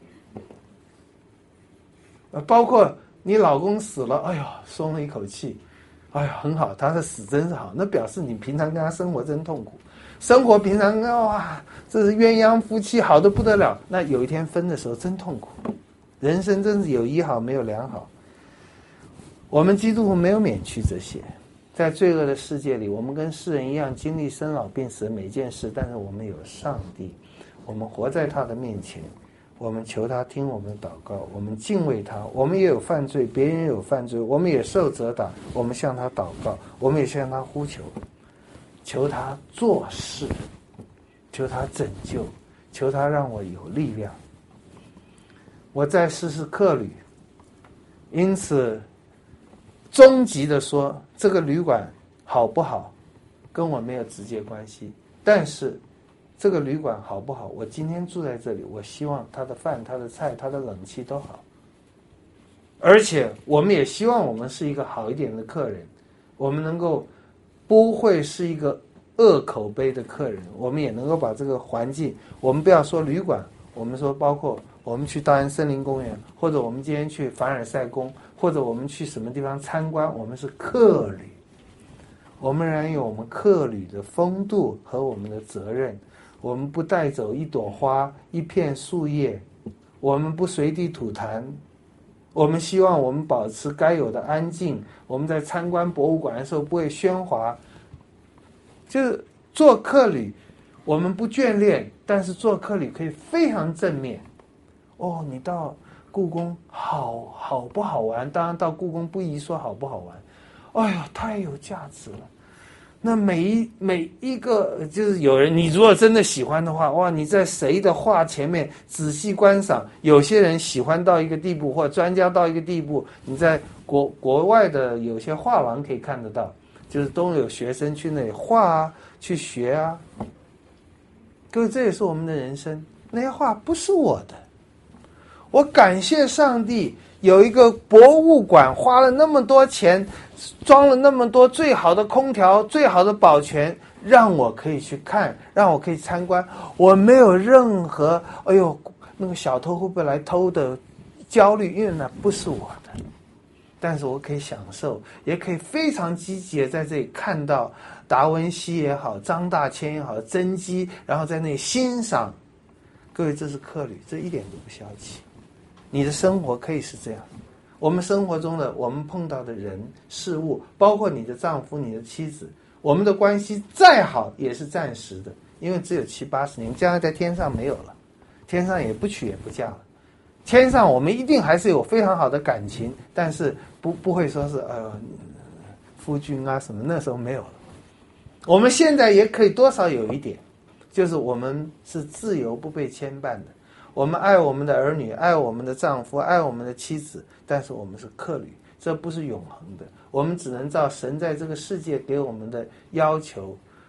包括你老公死了，哎呦松了一口气，哎呀很好，他的死真是好，那表示你平常跟他生活真痛苦。生活平常哇，这是鸳鸯夫妻，好的不得了。那有一天分的时候真痛苦，人生真是有一好没有两好。我们基督徒没有免去这些，在罪恶的世界里，我们跟世人一样经历生老病死的每件事，但是我们有上帝，我们活在他的面前，我们求他听我们的祷告，我们敬畏他。我们也有犯罪，别人也有犯罪，我们也受责打，我们向他祷告，我们也向他呼求，求他做事，求他拯救，求他让我有力量。我在世是客旅，因此终极的说，这个旅馆好不好跟我没有直接关系，但是这个旅馆好不好，我今天住在这里，我希望他的饭、他的菜、他的冷气都好，而且我们也希望我们是一个好一点的客人，我们能够不会是一个恶口碑的客人，我们也能够把这个环境，我们不要说旅馆，我们说包括我们去大安森林公园，或者我们今天去凡尔赛宫，或者我们去什么地方参观，我们是客旅，我们仍然有我们客旅的风度和我们的责任。我们不带走一朵花，一片树叶，我们不随地吐痰，我们希望我们保持该有的安静，我们在参观博物馆的时候不会喧哗。就是做客旅，我们不眷恋，但是做客旅可以非常正面。哦，你到故宫好好不好玩？当然到故宫不宜说好不好玩，哎呀太有价值了。那每一每一个就是有人，你如果真的喜欢的话，哇，你在谁的画前面仔细观赏，有些人喜欢到一个地步，或专家到一个地步，你在国国外的有些画廊可以看得到，就是都有学生去那里画啊，去学啊。各位，这也是我们的人生，那些画不是我的，我感谢上帝有一个博物馆，花了那么多钱，装了那么多最好的空调，最好的保全，让我可以去看，让我可以参观。我没有任何哎呦那个小偷会不会来偷的焦虑，因为那不是我的。但是我可以享受，也可以非常积极的在这里看到达文西也好，张大千也好，真迹，然后在那里欣赏。各位，这是客旅，这一点都不消极。你的生活可以是这样，我们生活中的我们碰到的人事物，包括你的丈夫你的妻子，我们的关系再好也是暂时的，因为只有七八十年，将来在天上没有了，天上也不娶也不嫁了，天上我们一定还是有非常好的感情，但是不不会说是呃夫君啊什么，那时候没有了。我们现在也可以多少有一点，就是我们是自由不被牵绊的，我们爱我们的儿女，爱我们的丈夫，爱我们的妻子，但是我们是客旅，这不是永恒的，我们只能照神在这个世界给我们的要求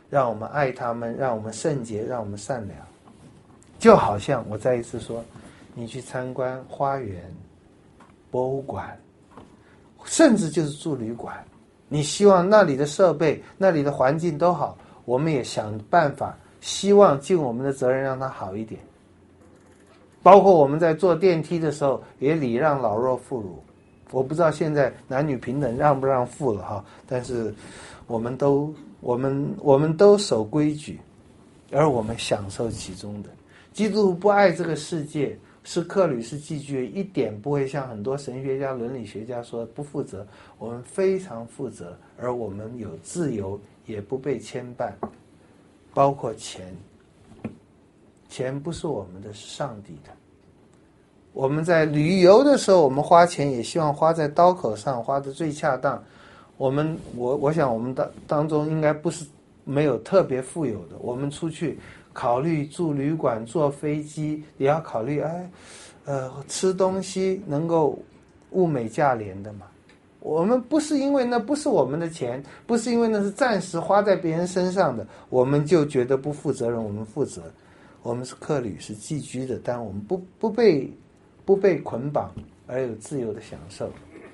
让我们爱他们，让我们圣洁，让我们善良。就好像我再一次说，你去参观花园、博物馆，甚至就是住旅馆，你希望那里的设备、那里的环境都好，我们也想办法，希望尽我们的责任让它好一点。包括我们在坐电梯的时候，也礼让老弱妇孺。我不知道现在男女平等让不让富了哈，但是我们都我们我们都守规矩，而我们享受其中的。基督徒不爱这个世界，是客旅是寄居，一点不会像很多神学家、伦理学家说不负责。我们非常负责，而我们有自由，也不被牵绊，包括钱。钱不是我们的，是上帝的。我们在旅游的时候，我们花钱也希望花在刀口上，花得最恰当。我们我我想我们当当中应该不是没有特别富有的，我们出去考虑住旅馆、坐飞机，也要考虑哎，呃，吃东西能够物美价廉的嘛。我们不是因为那不是我们的钱，不是因为那是暂时花在别人身上的，我们就觉得不负责任。我们负责，我们是客旅是寄居的，但我们不不被不被捆绑，而有自由的享受。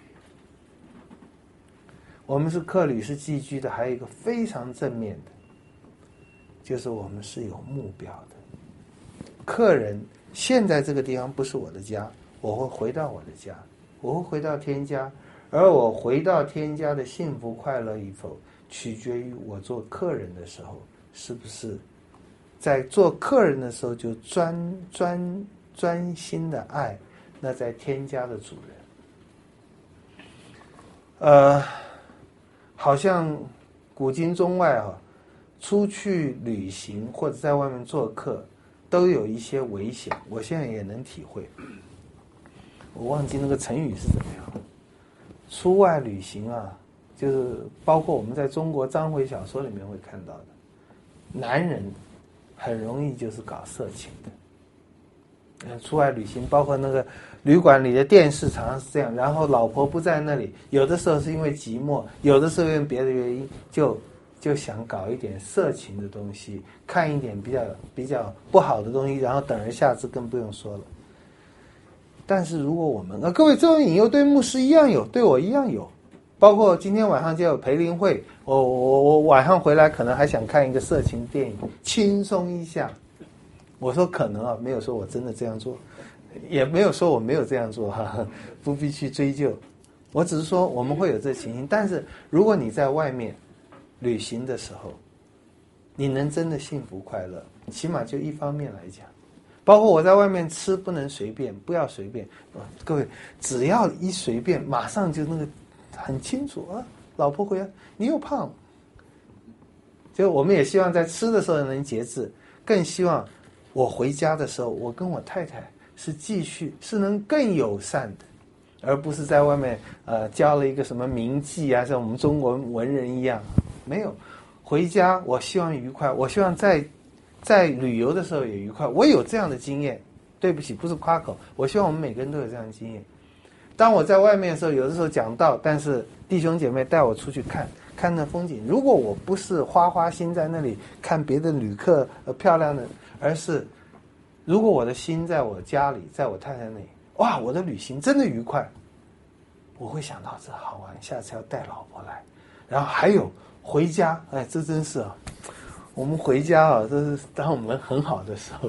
我们是客旅是寄居的，还有一个非常正面的，就是我们是有目标的。客人现在这个地方不是我的家，我会回到我的家，我会回到天家，而我回到天家的幸福快乐与否，取决于我做客人的时候是不是在做客人的时候就专专专心的爱那在天家的主人。呃，好像古今中外啊，出去旅行或者在外面做客，都有一些危险。我现在也能体会，我忘记那个成语是怎么样。出外旅行啊，就是包括我们在中国章回小说里面会看到的，男人很容易就是搞色情的。出外旅行，包括那个旅馆里的电视常常是这样，然后老婆不在那里，有的时候是因为寂寞，有的时候因为别的原因，就就想搞一点色情的东西，看一点比较比较不好的东西，然后等而下之，更不用说了。但是如果我们，呃，各位这种引诱对牧师一样有，对我一样有，包括今天晚上就有培灵会，我我我晚上回来可能还想看一个色情电影，轻松一下。我说可能啊，没有说我真的这样做，也没有说我没有这样做哈、啊，不必去追究。我只是说我们会有这情形，但是如果你在外面旅行的时候，你能真的幸福快乐，起码就一方面来讲，包括我在外面吃不能随便，不要随便。各位只要一随便，马上就那个很清楚啊，老婆回来你又胖。就我们也希望在吃的时候能节制，更希望我回家的时候，我跟我太太是继续是能更友善的，而不是在外面呃交了一个什么名妓啊，像我们中国文人一样。没有，回家我希望愉快，我希望在在旅游的时候也愉快。我有这样的经验，对不起，不是夸口，我希望我们每个人都有这样的经验。当我在外面的时候，有的时候讲道，但是弟兄姐妹带我出去看看那风景，如果我不是花花心在那里看别的旅客呃漂亮的，而是如果我的心在我家里，在我太太那里，哇，我的旅行真的愉快，我会想到这好玩，下次要带老婆来。然后还有回家，哎，这真是啊，我们回家啊，这是当我们很好的时候，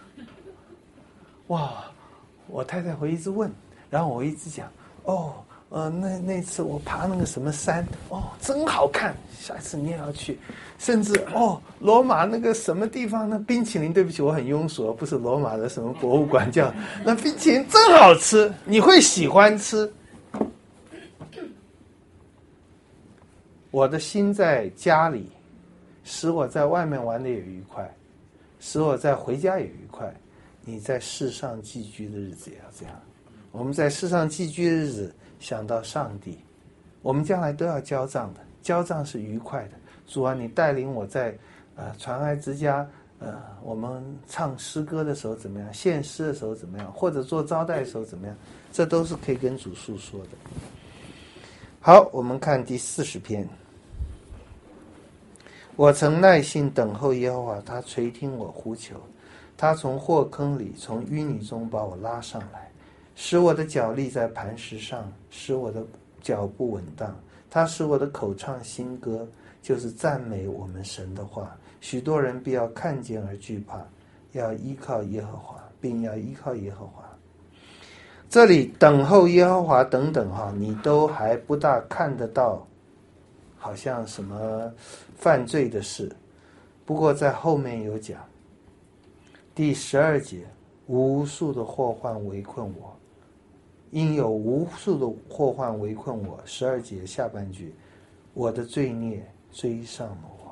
哇，我太太会一直问，然后我一直讲，哦，呃，那那次我爬那个什么山，哦，真好看，下次你也要去。甚至哦，罗马那个什么地方，那冰淇淋，对不起，我很庸俗，不是罗马的什么博物馆叫，那冰淇淋真好吃，你会喜欢吃。我的心在家里，使我在外面玩的也愉快，使我在回家也愉快。你在世上寄居的日子也要这样。我们在世上寄居的日子，想到上帝，我们将来都要交账的，交账是愉快的。主啊，你带领我在呃传爱之家，呃我们唱诗歌的时候怎么样，献诗的时候怎么样，或者做招待的时候怎么样，这都是可以跟主诉说的。好，我们看第四十篇。 我曾耐心等候耶和华，他垂听我呼求，他从祸坑里，从淤泥中把我拉上来，使我的脚立在磐石上，使我的脚步稳当。他使我的口唱新歌，就是赞美我们神的话。许多人必要看见而惧怕，要依靠耶和华，并要依靠耶和华。这里等候耶和华等等哈，你都还不大看得到好像什么犯罪的事。不过在后面有讲，第十二节，无数的祸患围困我，因有无数的祸患围困我。十二节下半句，我的罪孽追上了我。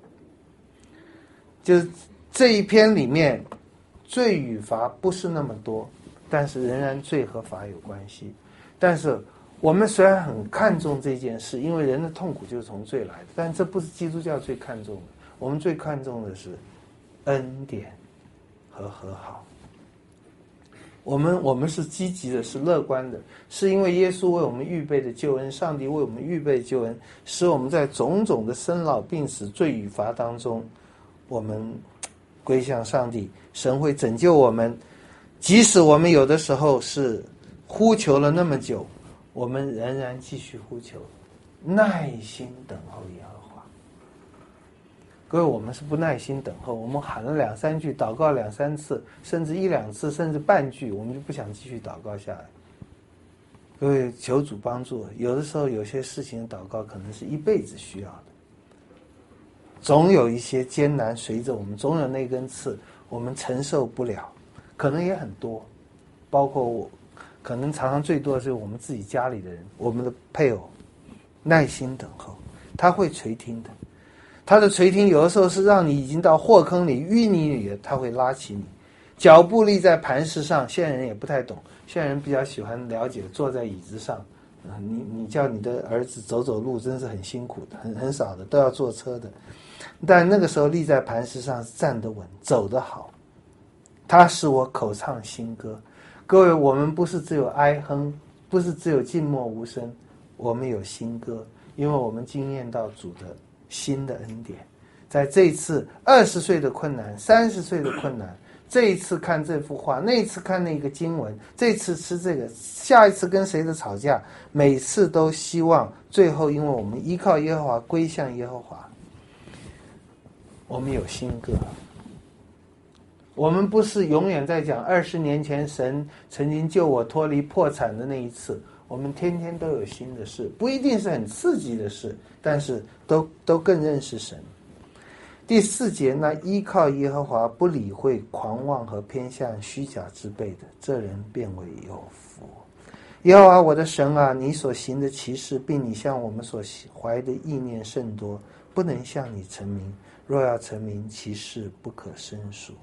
就是这一篇里面罪与罚不是那么多，但是仍然罪和罚有关系。但是我们虽然很看重这件事，因为人的痛苦就是从罪来的，但这不是基督教最看重的。我们最看重的是恩典和和好。我们我们是积极的，是乐观的，是因为耶稣为我们预备的救恩，上帝为我们预备的救恩，使我们在种种的生老病死、罪与罚当中，我们归向上帝，神会拯救我们。即使我们有的时候是呼求了那么久，我们仍然继续呼求，耐心等候耶和华。各位，我们是不耐心等候，我们喊了两三句，祷告两三次，甚至一两次，甚至半句，我们就不想继续祷告下来。各位，求主帮助。有的时候有些事情祷告可能是一辈子需要的，总有一些艰难随着我们，总有那根刺我们承受不了，可能也很多，包括我，可能常常最多的是我们自己家里的人，我们的配偶，耐心等候，他会垂听的。他的垂听有的时候是让你已经到祸坑里、淤泥里了，他会拉起你，脚步立在磐石上。现在人也不太懂，现在人比较喜欢了解坐在椅子上。呃、你你叫你的儿子走走路，真是很辛苦的，很很少的都要坐车的。但那个时候立在磐石上，站得稳，走得好。他使我口唱新歌。各位，我们不是只有哀哼，不是只有静默无声，我们有新歌，因为我们经验到主的新的恩典。在这一次二十岁的困难，三十岁的困难，这一次看这幅画，那一次看那个经文，这次吃这个，下一次跟谁的吵架，每次都希望最后因为我们依靠耶和华，归向耶和华，我们有新歌。我们不是永远在讲二十年前神曾经救我脱离破产的那一次，我们天天都有新的事，不一定是很刺激的事，但是都都更认识神。第四节，那依靠耶和华，不理会狂妄和偏向虚假之辈的，这人便为有福。耶和华我的神啊，你所行的奇事，并你向我们所怀的意念甚多，不能向你成名。若要成名，其事不可胜数。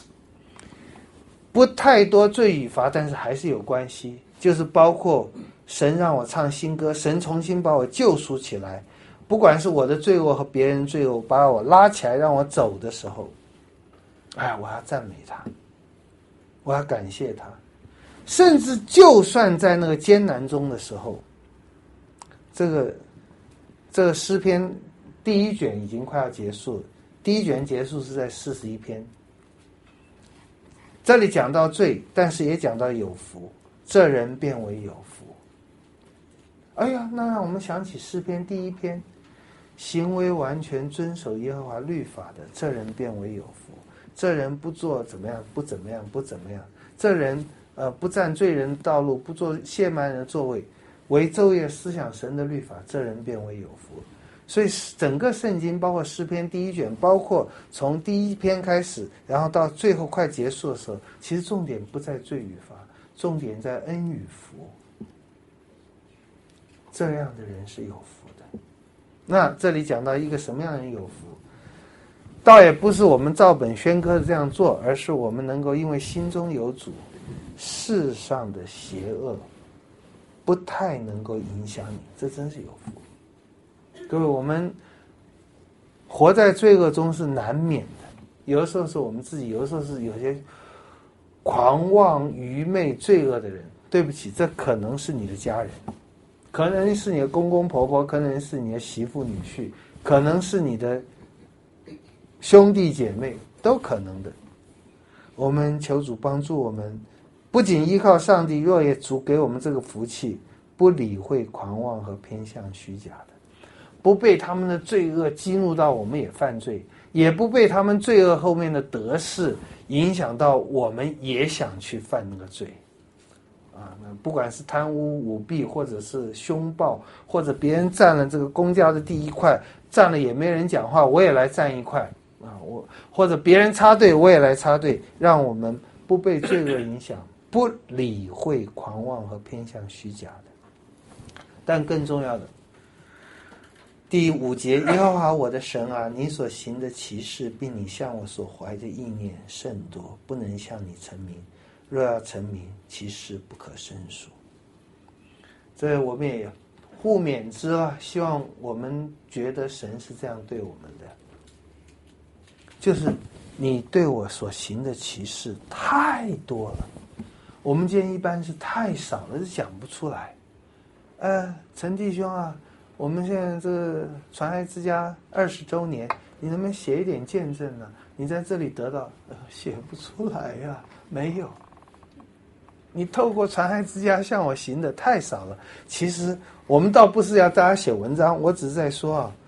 不太多罪与罚，但是还是有关系，就是包括神让我唱新歌，神重新把我救赎起来，不管是我的罪恶和别人罪恶，把我拉起来让我走的时候，哎，我要赞美他，我要感谢他。甚至就算在那个艰难中的时候，这个这个诗篇第一卷已经快要结束了，第一卷结束是在四十一篇。这里讲到罪，但是也讲到有福，这人变为有福。哎呀，那让我们想起诗篇第一篇，行为完全遵守耶和华律法的，这人变为有福。这人不做怎么样，不怎么样，不怎么样。这人呃不占罪人的道路，不做亵慢人的座位，为昼夜思想神的律法，这人变为有福。所以整个圣经包括诗篇第一卷，包括从第一篇开始，然后到最后快结束的时候，其实重点不在罪与罚，重点在恩与福。这样的人是有福的。那这里讲到一个什么样的人有福，倒也不是我们照本宣科的这样做，而是我们能够因为心中有主，世上的邪恶不太能够影响你，这真是有福。各位，我们活在罪恶中是难免的，有的时候是我们自己，有的时候是有些狂妄愚昧罪恶的人，对不起，这可能是你的家人，可能是你的公公婆婆，可能是你的媳妇女婿，可能是你的兄弟姐妹都可能的。我们求主帮助我们，不仅依靠上帝，若也主给我们这个福气，不理会狂妄和偏向虚假的，不被他们的罪恶激怒到我们也犯罪，也不被他们罪恶后面的得势影响到我们也想去犯那个罪啊。不管是贪污舞弊，或者是凶暴，或者别人占了这个公家的第一块，占了也没人讲话，我也来占一块啊，我或者别人插队我也来插队，让我们不被罪恶影响，不理会狂妄和偏向虚假的。但更重要的第五节，耶和华我的神啊，你所行的奇事，并你向我所怀的意念甚多，不能向你成名。若要成名，其事不可胜数。这我们也互勉之啊，希望我们觉得神是这样对我们的，就是你对我所行的奇事太多了，我们今天一般是太少了，是讲不出来。呃，陈弟兄啊，我们现在这个传爱之家二十周年，你能不能写一点见证呢？你在这里得到，呃、写不出来呀、啊，没有。你透过传爱之家向我行的太少了。其实我们倒不是要大家写文章，我只是在说啊，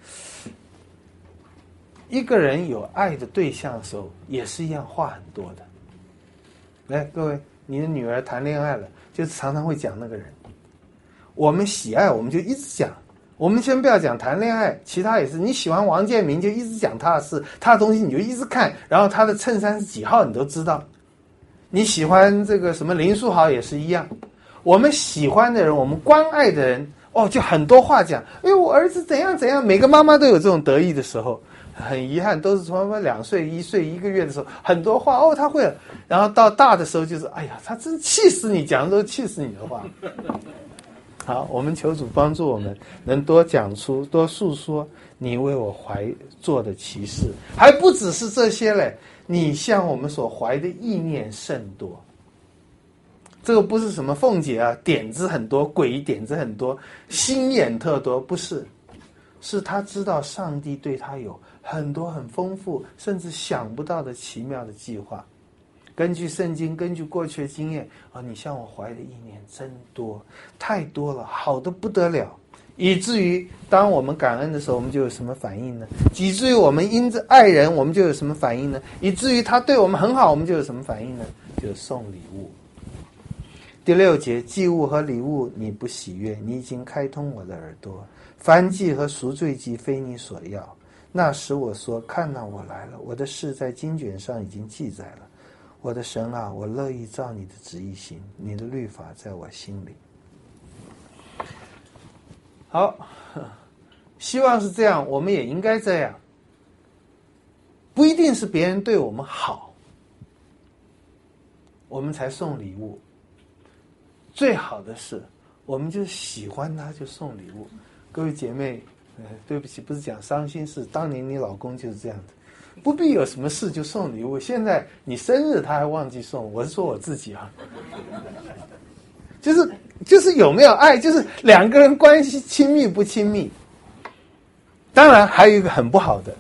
一个人有爱的对象的时候，也是一样话很多的。来，各位，你的女儿谈恋爱了，就常常会讲那个人。我们喜爱，我们就一直讲。我们先不要讲谈恋爱，其他也是。你喜欢王建民，就一直讲他的事，他的东西你就一直看，然后他的衬衫是几号你都知道。你喜欢这个什么林书豪也是一样。我们喜欢的人，我们关爱的人，哦，就很多话讲。哎呦，我儿子怎样怎样，每个妈妈都有这种得意的时候。很遗憾，都是从他两岁、一岁、一个月的时候，很多话哦，他会了。然后到大的时候，就是哎呀，他真气死你，讲的都是气死你的话。好，我们求主帮助我们，能多讲出、多诉说你为我怀做的奇事，还不只是这些嘞。你向我们所怀的意念甚多。这个不是什么凤姐啊，点子很多，鬼点子很多，心眼特多，不是，是他知道上帝对他有很多很丰富，甚至想不到的奇妙的计划。根据圣经，根据过去的经验啊，你向我怀的意念真多，太多了，好的不得了，以至于当我们感恩的时候，我们就有什么反应呢？以至于我们因着爱人，我们就有什么反应呢？以至于他对我们很好，我们就有什么反应呢？就是送礼物。第六节，祭物和礼物你不喜悦，你已经开通我的耳朵，燔祭和赎罪祭非你所要。那时我说，看哪，我来了，我的事在经卷上已经记载了。我的神啊，我乐意照你的旨意行，你的律法在我心里。好，希望是这样，我们也应该这样。不一定是别人对我们好，我们才送礼物。最好的是，我们就喜欢他，就送礼物。各位姐妹，呃，对不起，不是讲伤心事，当年你老公就是这样的。不必有什么事就送礼物，现在你生日他还忘记送，我是说我自己啊，就是就是有没有爱，就是两个人关系亲密不亲密。当然还有一个很不好的，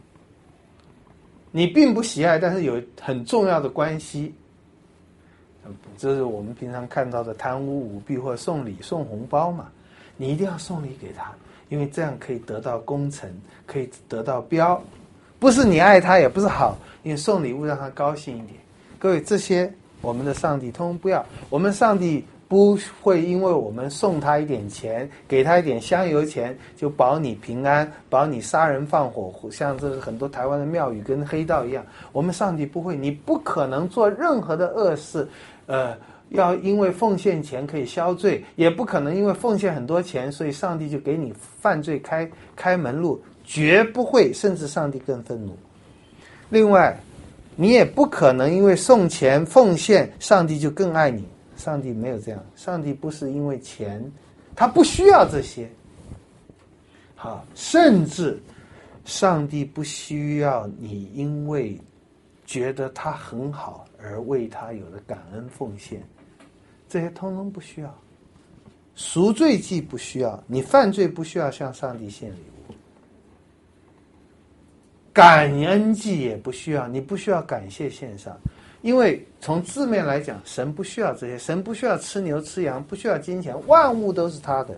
你并不喜爱，但是有很重要的关系，这是我们平常看到的贪污舞弊或者送礼送红包嘛，你一定要送礼给他，因为这样可以得到功臣，可以得到标。不是你爱他也不是好，因为送礼物让他高兴一点。各位，这些我们的上帝通通不要。我们上帝不会因为我们送他一点钱，给他一点香油钱，就保你平安，保你杀人放火，像这个很多台湾的庙宇跟黑道一样。我们上帝不会，你不可能做任何的恶事，呃，要因为奉献钱可以消罪，也不可能因为奉献很多钱，所以上帝就给你犯罪开开门路。绝不会，甚至上帝更愤怒。另外，你也不可能因为送钱奉献，上帝就更爱你。上帝没有这样，上帝不是因为钱，他不需要这些。好，甚至上帝不需要你因为觉得他很好而为他有了感恩奉献，这些通通不需要。赎罪祭不需要，你犯罪不需要向上帝献礼物。 感恩祭也不需要，你不需要感谢献上，因为从字面来讲，神不需要这些，神不需要吃牛吃羊，不需要金钱，万物都是他的。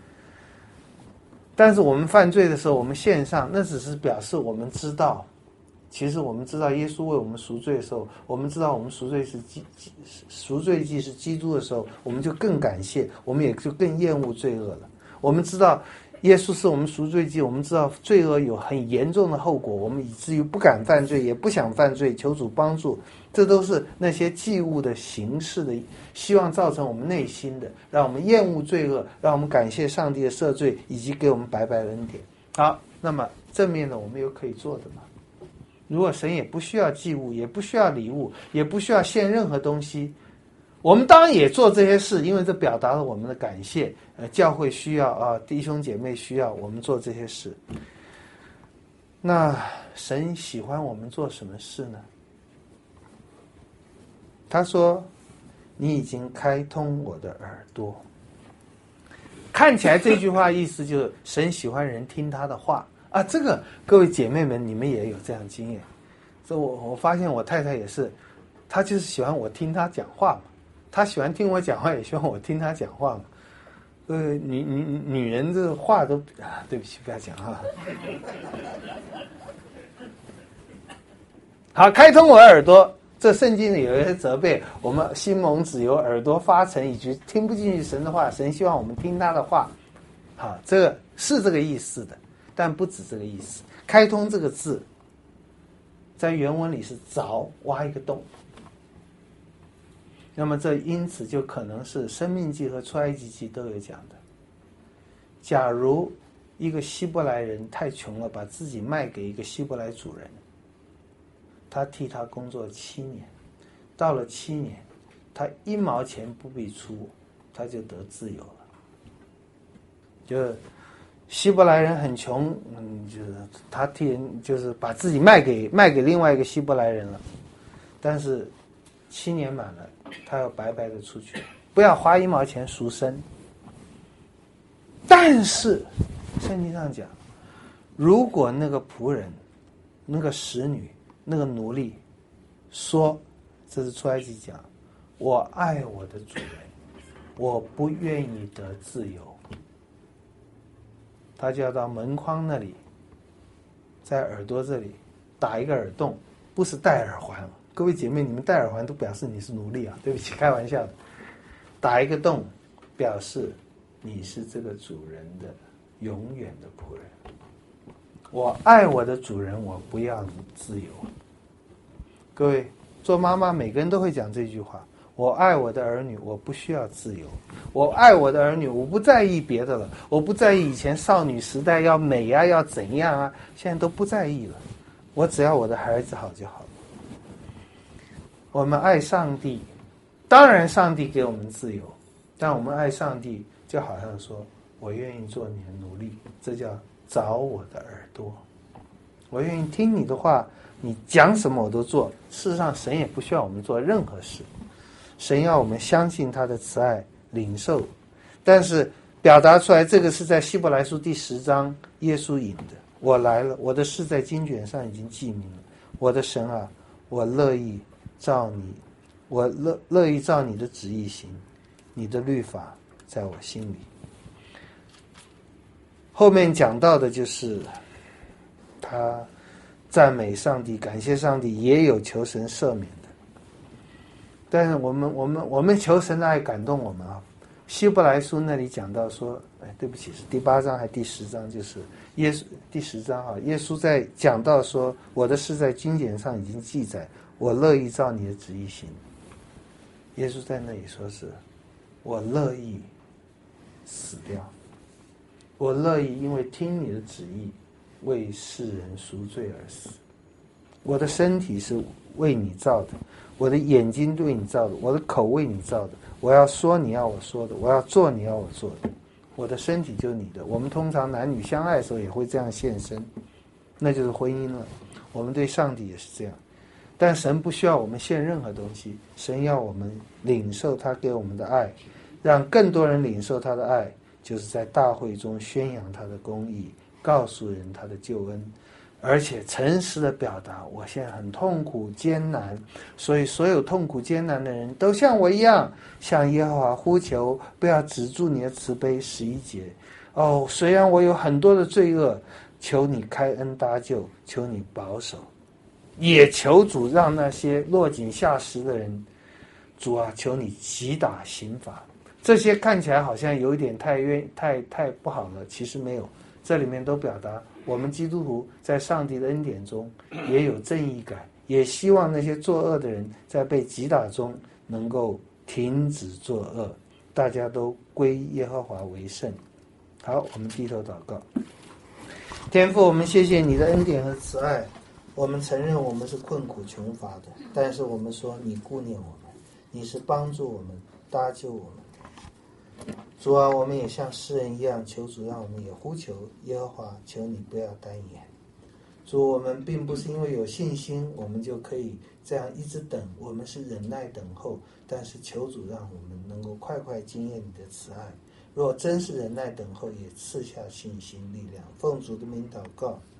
但是我们犯罪的时候，我们献上，那只是表示我们知道，其实我们知道耶稣为我们赎罪的时候，我们知道我们赎罪是基赎罪祭是基督的时候，我们就更感谢，我们也就更厌恶罪恶了。我们知道耶稣是我们赎罪祭，我们知道罪恶有很严重的后果，我们以至于不敢犯罪，也不想犯罪，求主帮助。这都是那些祭物的形式的，希望造成我们内心的，让我们厌恶罪恶，让我们感谢上帝的赦罪，以及给我们白白的恩典。好，那么正面的我们有可以做的吗？如果神也不需要祭物，也不需要礼物，也不需要献任何东西，我们当然也做这些事，因为这表达了我们的感谢。呃，教会需要啊，弟兄姐妹需要我们做这些事。那神喜欢我们做什么事呢？他说：“你已经开通我的耳朵。”看起来这句话意思就是神喜欢人听他的话啊。这个各位姐妹们，你们也有这样经验。这我我发现我太太也是，她就是喜欢我听她讲话嘛。她喜欢听我讲话，也希望我听她讲话嘛。呃，女女女人这话都啊，对不起，不要讲啊。好，开通我的耳朵。这圣经里有一些责备我们心蒙子由耳朵发沉，以及听不进去神的话，神希望我们听他的话。好，这个是这个意思的，但不止这个意思。开通这个字在原文里是凿，挖一个洞。那么这因此就可能是生命记和出埃及记都有讲的。假如一个希伯来人太穷了，把自己卖给一个希伯来主人，他替他工作七年，到了七年，他一毛钱不必出，他就得自由了。就希伯来人很穷，嗯，就是他替人就是把自己卖给卖给另外一个希伯来人了，但是七年满了，他要白白的出去，不要花一毛钱赎身。但是圣经上讲，如果那个仆人、那个使女、那个奴隶说，这是出埃及讲，我爱我的主人，我不愿意得自由，他就要到门框那里，在耳朵这里打一个耳洞，不是戴耳环。各位姐妹，你们戴耳环都表示你是奴隶啊，对不起，开玩笑的。打一个洞，表示你是这个主人的永远的仆人。我爱我的主人，我不要你自由。各位做妈妈，每个人都会讲这句话，我爱我的儿女，我不需要自由。我爱我的儿女，我不在意别的了，我不在意以前少女时代要美啊，要怎样啊，现在都不在意了，我只要我的孩子好就好了。我们爱上帝，当然上帝给我们自由，但我们爱上帝就好像说，我愿意做你的奴隶，这叫找我的耳朵。我愿意听你的话，你讲什么我都做。事实上神也不需要我们做任何事，神要我们相信他的慈爱，领受。但是表达出来，这个是在希伯来书第十章耶稣引的，我来了，我的事在经卷上已经记明了，我的神啊，我乐意照你我乐乐意照你的旨意行，你的律法在我心里。后面讲到的就是他赞美上帝，感谢上帝，也有求神赦免的。但是我们我们我们求神的爱感动我们啊。希伯来书那里讲到说，哎，对不起，是第八章还是第十章？就是耶稣第十章啊，耶稣在讲到说，我的事在经典上已经记载，我乐意照你的旨意行。耶稣在那里说是，我乐意死掉，我乐意因为听你的旨意为世人赎罪而死。我的身体是为你造的，我的眼睛为你造的，我的口为你造的，我要说你要我说的，我要做你要我做的。我的身体就是你的。我们通常男女相爱的时候也会这样献身，那就是婚姻了。我们对上帝也是这样，但神不需要我们献任何东西，神要我们领受他给我们的爱，让更多人领受他的爱，就是在大会中宣扬他的公义，告诉人他的救恩。 而且诚实的表达，我现在很痛苦艰难，所以所有痛苦艰难的人都像我一样，向耶和华呼求，不要止住你的慈悲。十一节，哦，虽然我有很多的罪恶，求你开恩搭救，求你保守，也求主让那些落井下石的人，主啊，求你击打刑罚。这些看起来好像有一点太冤太太不好了，其实没有，这里面都表达我们基督徒在上帝的恩典中也有正义感，也希望那些作恶的人在被击打中能够停止作恶，大家都归耶和华为圣。好，我们低头祷告。天父，我们谢谢你的恩典和慈爱，我们承认我们是困苦穷乏的，但是我们说你顾念我们，你是帮助我们搭救我们。主啊，我们也像诗人一样，求主让我们也呼求耶和华，求你不要单言。主，我们并不是因为有信心我们就可以这样一直等，我们是忍耐等候，但是求主让我们能够快快经验你的慈爱。若真是忍耐等候，也赐下信心力量。奉主的名祷告，